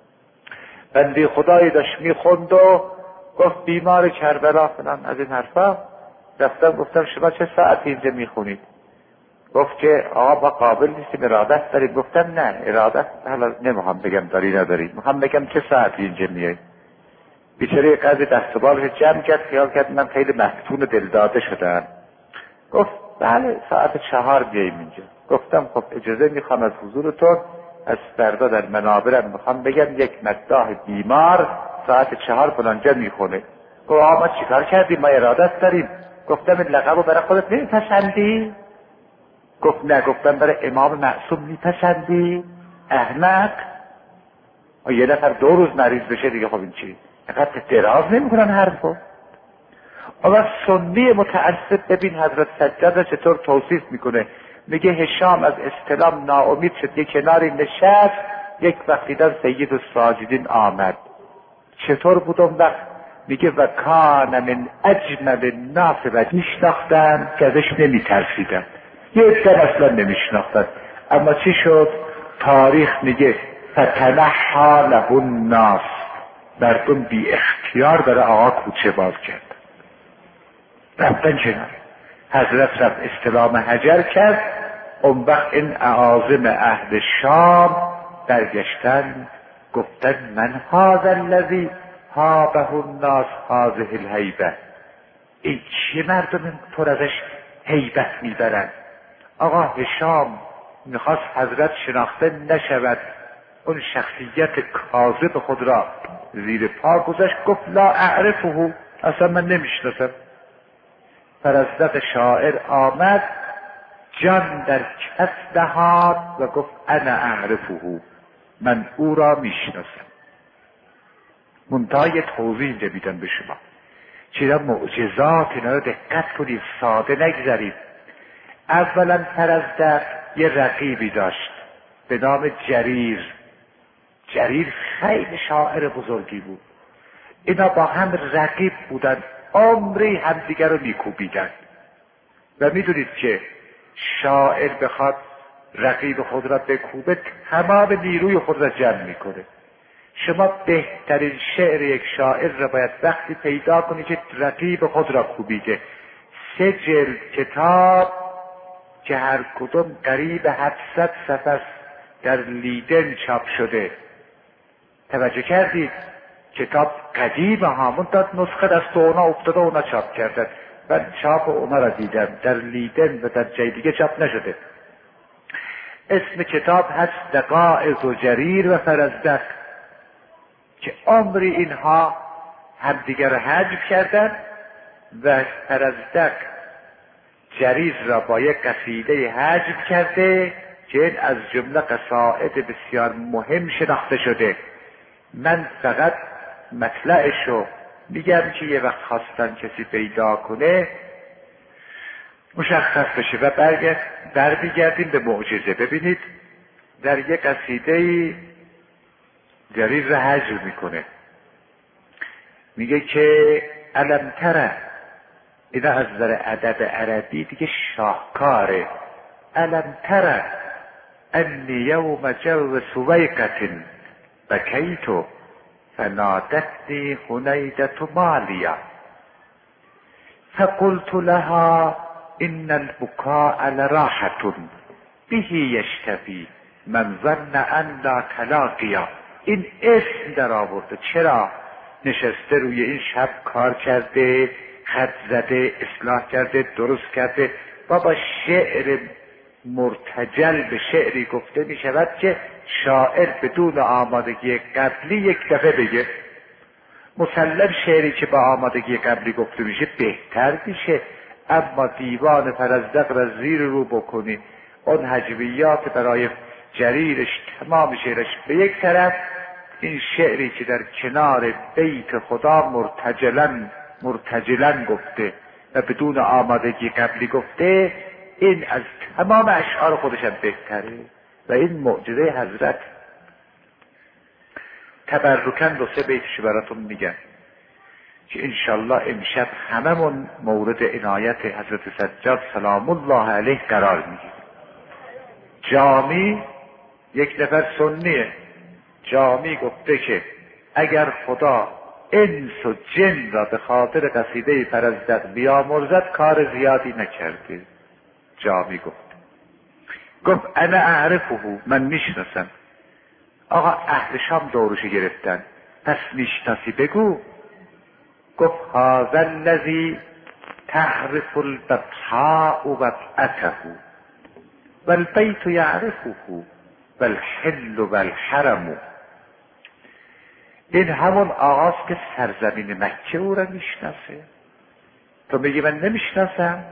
بنده خدایی داشت میخوند و گفت بیمار کربلا فلان از این حرفا. رفتم گفتم شما چه ساعتی اینجا میخونید؟ گفت که آقا ما قابل نیستیم، ارادت داریم. گفتم نه ارادت حالا نمیخوام بگم داری نداری، میخوام بگم چه ساعتی اینجا میای. بیچاره قضی دست و بالش جمع کرد، خیال کرد من خیلی مفتون دلداده شدم. گفت بله ساعت 4 بیاییم اینجا. گفتم خب اجازه میخوام از حضورتون، از فردا در منابرم میخوام بگم یک مداح بیمار ساعت 4 فلانجا میخونه. گفت آقا ما چیکار کردیم، ما ارادت داریم. گفتم این لقبو برای خودت نمیپسندی؟ گفت نه. گفتم برای امام معصوم میپسندی؟ احمق. یه نفر 2 روز مریض بشه دیگه، خب این چی؟ اینقدر دراز نمیکنن حرفو. اما سنی متعصب ببین حضرت سجاد را چطور توصیف میکنه، میگه هشام از استلام ناامید شد، یه کناری نشست، یک وقت دیدن سید الساجدین آمد. چطور بود اون وقت؟ میگه و کان من اجمل الناس و میشناختن که ازش نمیترسیدن، یه عده اصلا نمیشناختن. اما چی شد؟ تاریخ میگه فتنحی له الناس، مردم بی اختیار برای آقا کوچه باز کرد، رفتن کنار. حضرت رفت استلام حجر کرد. اون وقت این اعاظم اهل شام برگشتن گفتن من هذا الذی هابه الناس هذه الهیبه، این چه مردم پر ازش هیبت میبرن؟ آقا هشام میخواست حضرت شناخته نشود، اون شخصیت کاذب خود را زیر پا گذاشت، گفت لا اعرفه، اصلا من نمیشناسم. فرزدق شاعر آمد، جان در کف نهاد و گفت انا اعرفه، من او را میشناسم. منتهای توضیح نمیدم به شما، چرا معجزات اینا رو دقت کنید، ساده نگذارید. اولا فرزدق یه رقیبی داشت به نام جریر. جریر خیلی شاعر بزرگی بود. اینا با هم رقیب بودن، عمری همدیگر رو میکوبیدن. و میدونید که شاعر بخواد رقیب خود را بکوبه تمام نیروی خود را جمع میکنه. شما بهترین شعر یک شاعر را باید وقتی پیدا کنید که رقیب خود را کوبیده. 3 جلد کتاب که هر کدوم قریب 700 صفحه در لیدن چاپ شده. توجه کردید؟ کتاب قدیمه همون داد نسخه دست اونا افتاده اونا چاپ کردن. من چاپ اونا را دیدم در لیدن و در جای دیگه چاپ نشده. اسم کتاب هست دقایق و جریر و فرزدق که عمری اینها همدیگر را حجب کردن و فرزدق جریر را با یک قصیده حجب کرده که این از جمله قصائد بسیار مهم شناخته شده. من فقط مطلعشو میگم که یه وقت خواستن کسی پیدا کنه مشخص بشه و برمیگردیم به معجزه. ببینید در یک قصیده جریر را حجب میکنه، میگه که الم تره، اینا از نظر ادب عربی دیگه شاهکاره. الم تره انی یوم جو سویقة بکیت فنادتنی حنیدة مالیا فقلت لها ان البکاء لراحة به یشتفی من ظن ان لا تلاقیا. این اسم در آورده. چرا؟ نشسته روی این شب کار کرده، خط زده، اصلاح کرده، درست کرده. بابا شعر مرتجل به شعری گفته می شود که شاعر بدون آمادگی قبلی یک دفعه بگه. مسلم شعری که با آمادگی قبلی گفته میشه بهتر میشه، اما دیوان فرزدق را زیر رو بکنی، اون هجویات برای جریرش تمام شعرش به یک طرف، این شعری که در کنار بیت خدا مرتجلن گفته و بدون آمادگی قبلی گفته، این از تمام اشعار خودش هم بهتره و این معجزه حضرت. تبرکن 2-3 بیتش براتون میگم که انشالله امشب هممون مورد عنایت حضرت سجاد سلام الله علیه قرار میگیریم. جامی یک نفر سنیه، جامی گفته که اگر خدا انس و جن را به خاطر قصیده فرزدق بیامرزد کار زیادی نکرده. جامی گفت انا اعرفه، من میشناسم. آقا اهل شام دورش گرفتن، پس میشناسی بگو. گفت هذا الذی تعرف البطحاء وبطأته والبیت یعرفه والحل والحرم. این همون آقاست که سرزمین مکه او را میشناسه. تو میگی من نمیشناسم؟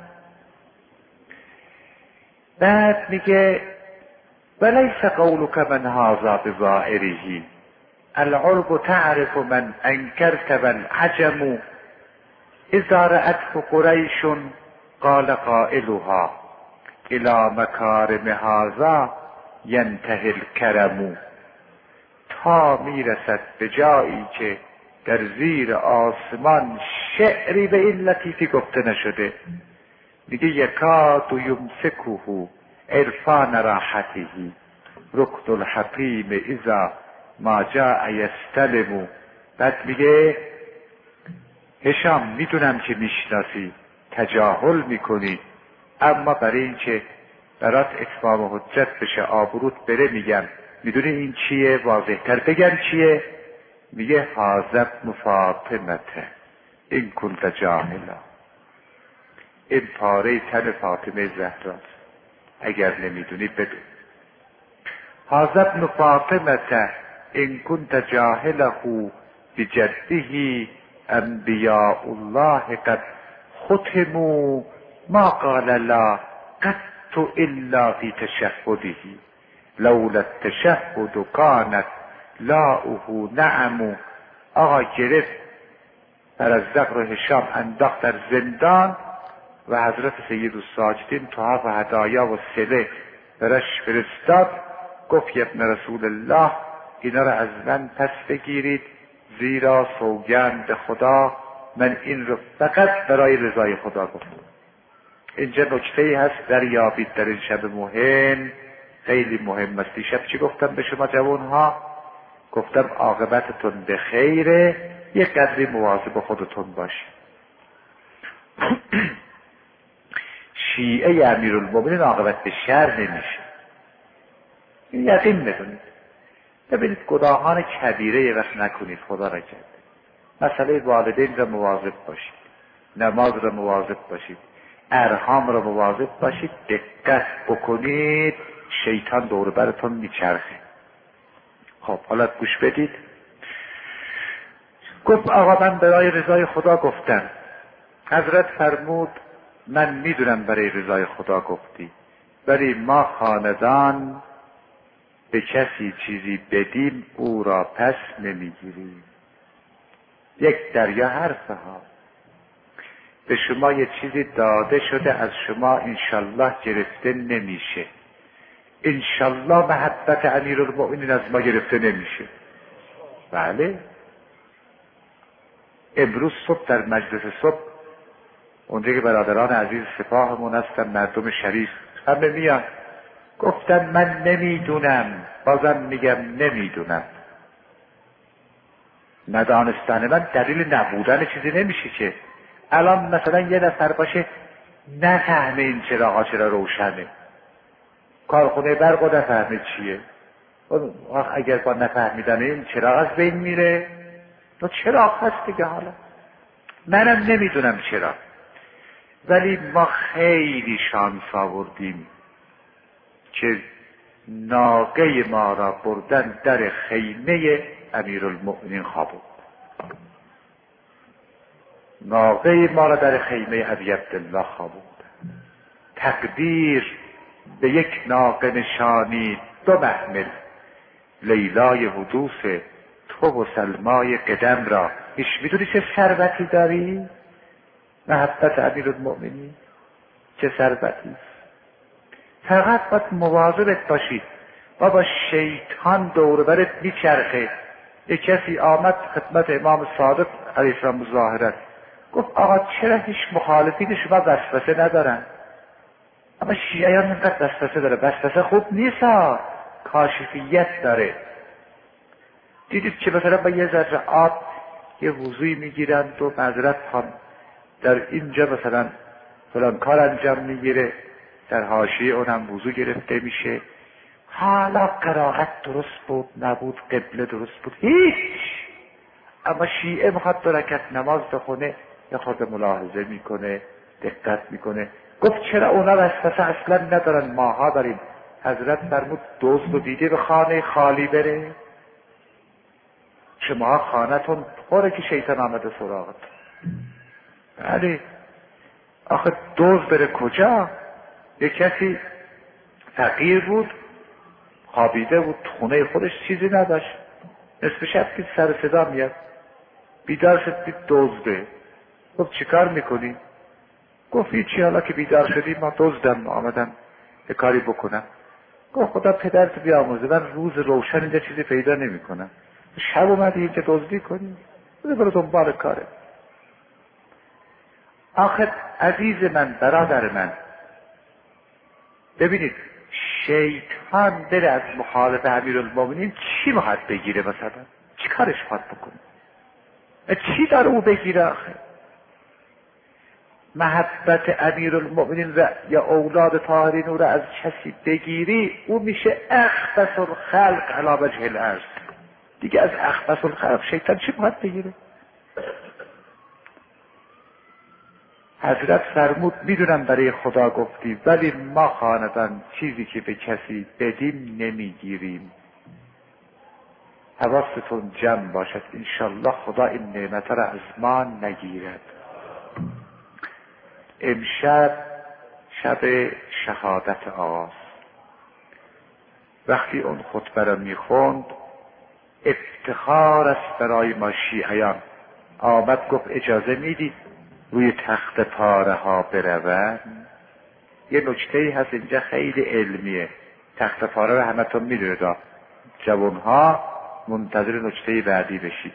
بعد میگه ولیس قولک من هذا بظاهره العرب تعرف من انکرت والعجم اذا رأته قریش قال قائلها الى مکارم هذا ینتهی الکرم. تا میرسد به جایی که در زیر آسمان شعری به این لطیفی گفته نشده. میگه یکاد یمسکه عرفان راحته رکن الحطیم اذا ما جاء یستلم. بعد میگه هشام میدونم که میشناسی، تجاهل میکنی، اما برای این که برات اتمام حجت بشه آبروت بره میگم میدونی این چیه؟ واضحتر بگم چیه؟ میگه هذا ابن فاطمه این کنت جاهلا. این پاره تن فاطمه زهراست، اگر نمیدونی بدون. هذا ابن فاطمه این کنت جاهله بجده انبیاء الله قد ختموا ما قال لا قط الا فی تشهده لولا التشهد کانت لاؤه نعم. آقا گرفت فرزدق رو هشام انداخت در زندان و حضرت سید الساجدین تحف و هدایا و صله برش فرستاد. گفت ابن رسول الله اینا رو از من پس بگیرید، زیرا سوگند خدا من این رو فقط برای رضای خدا گفتم. اینجا نکته‌ای هست دریابید در این شب مهم، خیلی مهم است. دیشب چی گفتم به شما جوانها؟ گفتم عاقبتتون به خیره، یک قدری مواظب خودتون باشید. شیعه امیرالمومنین عاقبت به شر نمیشه، این یقین بدونید. ببینید گناهان کبیره یه وقت نکنید، خدا نکرده. مسئله والدین را مواظب باشید، نماز را مواظب باشید، ارحام را مواظب باشید، دقت بکنید، شیطان دور براتون میچرخه. خب حالا گوش بدید. گفت آقا من برای رضای خدا گفتم. حضرت فرمود من میدونم برای رضای خدا گفتی، ولی ما خاندان به کسی چیزی بدیم او را پس نمیگیریم. یک دریا حرفه ها. به شما یه چیزی داده شده، از شما انشالله گرفته نمیشه. انشالله محبت امیرالمؤمنین از ما گرفته نمیشه. بله. امروز صبح در مجلس صبح اونجا که برادران عزیز سپاهمون هستن، مردم شریف همه میان، گفتن من نمیدونم، بازم میگم نمیدونم. ندانستن من دلیل نبودن چیزی نمیشه که. الان مثلا یه نفر باشه نفهمه این چراغا چرا روشنه، کارخونه برق و نفهمه چیه، اگر با نفهمیدن این چراغ از بین میره، تو چراغ هست دیگه. حالا منم نمیدونم چرا، ولی ما خیلی شانس آوردیم که ناقه ما را بردن در خیمه امیرالمؤمنین خوابوند. ناقه ما را در خیمه ابی عبدالله خوابوند. تقدیر به یک ناقه نشانی 2 محمل، لیلای حدوث تو و سلمای قدم را. هیچ میدونی چه ثروتی داری؟ محبت امیرالمؤمنین چه ثروتی. فقط باید مواظبت باشی. بابا شیطان دور برت میچرخه. یک کسی آمد خدمت امام صادق علیه السلام ظاهرا گفت آقا چرا هیچ مخالفین شما وسوسه ندارن؟ اما شیعیان اینقدر وسوسه داره. وسوسه خوب نیست ها، کاشفیت داره. دیدید که مثلا با یه ذره آب یه وضوعی میگیرند و معذرت خواهم در اینجا مثلا فلان کار انجام میگیره، در حاشیه اونم وضو گرفته میشه. حالا قرائت درست بود نبود، قبله درست بود، هیچ. اما شیعه میخواد 2 رکعت نماز بخونه، یه خورده ملاحظه میکنه، دقت میکنه. گفت چرا اونا وسوسه اصلا ندارن، ماها داریم. حضرت فرمود دزد رو دیده به خانه خالی بره؟ شما خانه‌تون پره که شیطان آمده سراغت. بله. آخه دزد بره کجا؟ یک کسی فقیر بود، خوابیده بود، خونه خودش چیزی نداشت، نصف شب که سر صدا میاد، بیدار شد دید دزده. گفت چیکار میکنی؟ گفت هیچی، حالا که بیدار شدی ما دزدم آمدم یه کاری بکنم. گفت خدا پدرت بیامرزه، من روز روشن اینجا چیزی پیدا نمیکنم، شب اومدی اینجا دزدی کنی؟ برو دنبال کاره. آخه عزیز من، برادر من، ببینید شیطان بره از مخالف امیرالمومنین چی میخواد بگیره؟ مثلا چی کارش میخواد بکنه؟ چی داره او بگیره آخه؟ محبت امیرالمومنین یا اولاد طاهرین او را از کسی بگیری، او میشه اخبث الخلق علی وجه الارض. دیگه از اخبث الخلق شیطان چی میخواد بگیره؟ حضرت فرمود میدونم برای خدا گفتی، ولی ما خاندان چیزی که به کسی بدیم نمیگیریم. حواستون جمع باشد، انشالله خدا این نعمت را از ما نگیرد. امشب شب شهادت آغاز، وقتی اون خطبه را میخوند افتخار است برای ما شیعیان. آمد گفت اجازه میدید روی تخت پاره ها بروند؟ یه نکته‌ای هست اینجا خیلی علمیه، تخت پاره رو همتون میدونید، جوانها منتظر نکته بعدی بشید.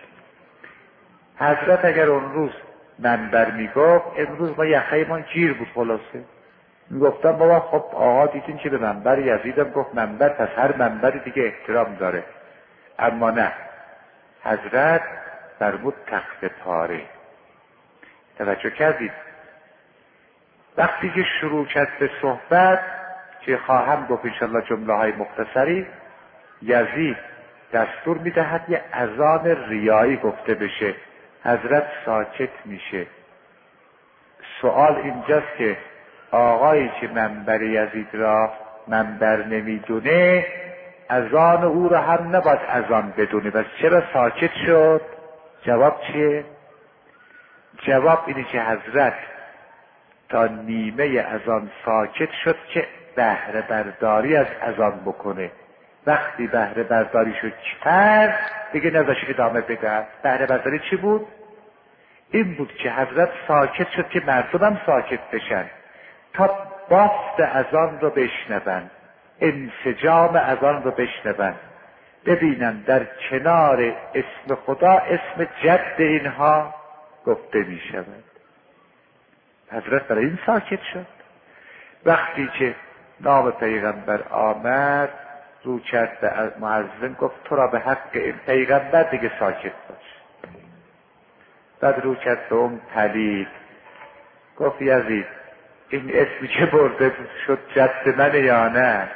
حضرت اگر اون روز منبر میگفت، امروز ما یخه‌مان گیر بود خلاصه، میگفتم بابا خب آقا دیدین که به منبر یزیدم گفت منبر، پس هر منبری دیگه احترام داره. اما نه، حضرت فرمود تخت پاره. توجه کردید؟ وقتی که شروع کرد به صحبت که خواهم گفت انشاءالله جمله های مختصری، یزید دستور میدهد یه اذان ریایی گفته بشه. حضرت ساکت میشه. سوال اینجاست که آقایی که منبر یزید را منبر نمیدونه، اذان او را هم نباید اذان بدونه، بس چرا ساکت شد؟ جواب چیه؟ جواب اینه که حضرت تا نیمه اذان ساکت شد که بهره برداری از اذان بکنه. وقتی بهره برداری شد کرد دیگه نذاشت ادامه بده. بهره برداری چی بود؟ این بود که حضرت ساکت شد که مردمم ساکت بشن تا بافت اذان رو بشنون، انسجام اذان رو بشنون، ببینن در کنار اسم خدا اسم جد اینها گفته می شود. حضرت برای این ساکت شد. وقتی که نام پیغمبر آمد رو کرد به مؤذن گفت تو را به حق این پیغمبر دیگه ساکت باش. بعد رو کرد به اون پلید گفت یزید این اسمی که برده شد جد من یا نه؟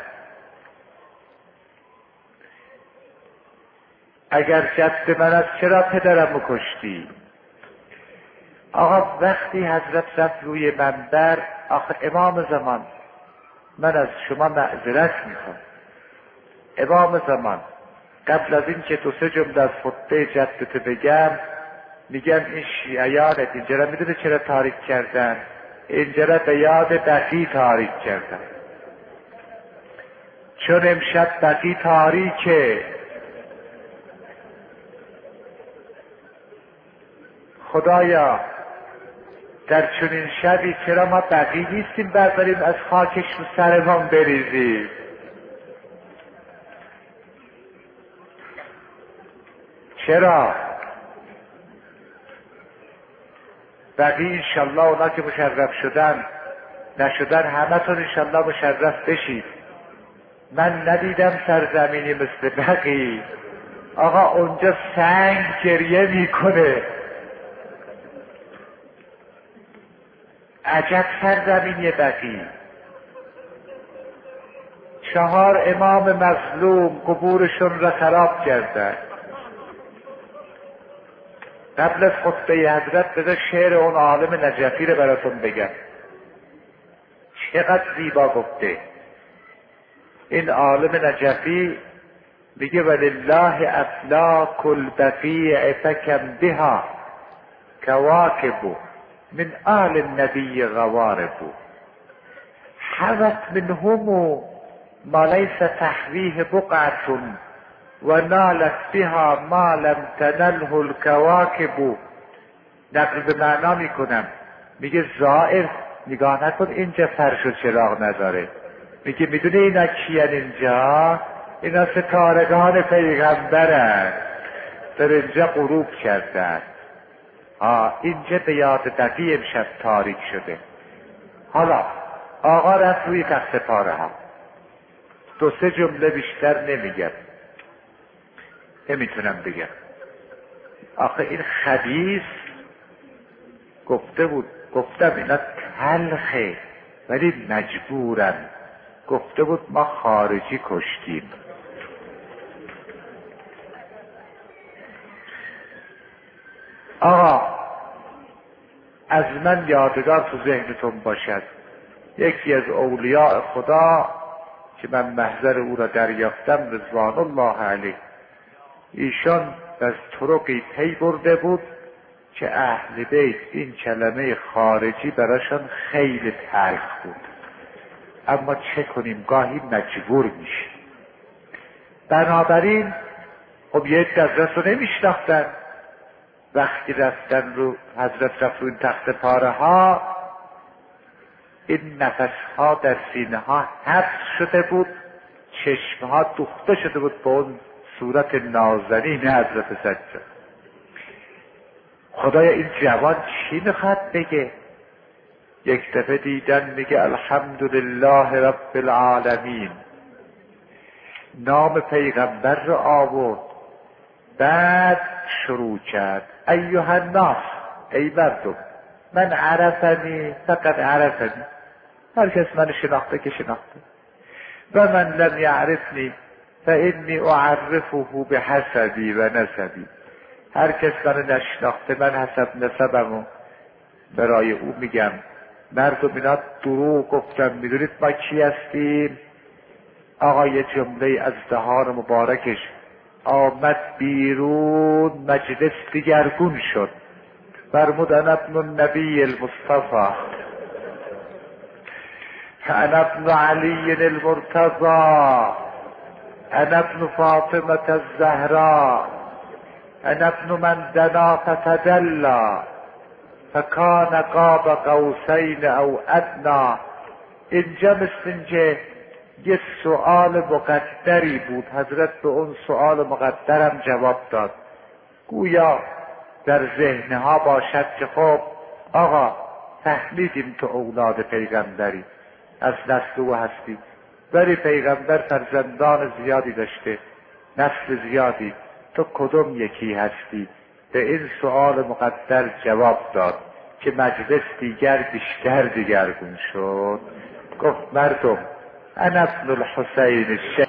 اگر جد من است چرا پدرم رو کشتی؟ آقا وقتی حضرت رفت روی منبر، آخه امام زمان، من از شما معذرت میخوام، امام زمان قبل از این که 2-3 جمله از خطبه جدت بگم میگم این شیعیانت اینجا را میدونه چرا تاریک کردن؟ اینجا را به یاد بقی تاریک کردن، چون امشب بقی تاریکه. خدایا در چنین شبی چرا ما بقی نیستیم برداریم از خاکش رو سرمان بریزیم؟ چرا؟ بقی انشالله اونا که مشرف شدن نشدن همه تون انشالله مشرف بشید. من ندیدم سرزمینی مثل بقی. آقا اونجا سنگ گریه میکنه. عجب سرزمینی بقی. 4 امام مظلوم قبورشون را خراب کردن. قبل از خطبه حضرت بذار شعر اون عالم نجفی رو براتون بگم، چقدر زیبا گفته. این عالم نجفی میگه ولله افلاک البقیع فکم بها کواکب من آل النبی غوارب حوت منهم ما لیس تحویه بقعة و نالت بها ما لم تنله الکواکب. نقل به معنا میکنم، میگه زائر نگاه نکن اینجا فرش و چراغ نداره، میگه میدونه اینا کیان؟ اینجا اینا ستارگان پیغمبرن در اینجا غروب کردن. اینجا به یاد بقی امشب تاریک شده. حالا آقا رفت روی تخت پاره ها، 2-3 جمله بیشتر نمیگم، نمیتونم بگم. آخه این خبیث گفته بود، گفتم اینا تلخه ولی مجبورن، گفته بود ما خارجی کشتیم. آقا از من یادگار تو ذهنتون باشد، یکی از اولیاء خدا که من محضر او را دریافتم رضوان الله علیه، ایشان از طرقی پی برده بود که اهل بیت این کلمه خارجی براشان خیلی تلخ بود، اما چه کنیم گاهی مجبور میشیم. بنابراین خب یک حضرت رو نمیشناختن. وقتی رفتن رو حضرت رفت رو این تخت پاره ها، این نفس ها در سینه ها حبس شده بود، چشم ها دوخته شده بود به اون صورت نازنین حضرت سجاد. خدایا این جوان چی میخواد بگه؟ یک دفعه دیدن میگه الحمدلله رب العالمین، نام پیغمبر رو آورد. بعد شروع کرد ایها الناس، ای مردم، من عرفنی فقط عرفنی، هر کس من شناخته که شناخته، و من لم یعرفنی فانی اعرفه بحسبی و نسبی، هر کس من نشناخته من حسب نسبمو برای او میگم. مردم اینا دروغ گفتن. میدونید ما کی هستیم؟ آقا یه جمله از دهان مبارکش آمد بیرون، مجلس دیگرگون شد. فرمود انا ابن النبی المصطفى، انا ابن علی المرتضى، انا ابن فاطمة الزهراء، انا ابن من دنا فتدلى فکان قاب قوسین او ادنی. اینجا مثل اینکه یه سؤال مقدری بود، حضرت به اون سؤال مقدرم جواب داد. گویا در ذهنها باشد که خب آقا فهمیدیم تو اولاد پیغمبری، از نسل او هستی، ولی پیغمبر فرزندان زیادی داشته، نسل زیادی، تو کدوم یکی هستی؟ به این سؤال مقدر جواب داد که مجلس دیگر بیشتر دیگرگون شد. گفت مردم انا ابن الحسین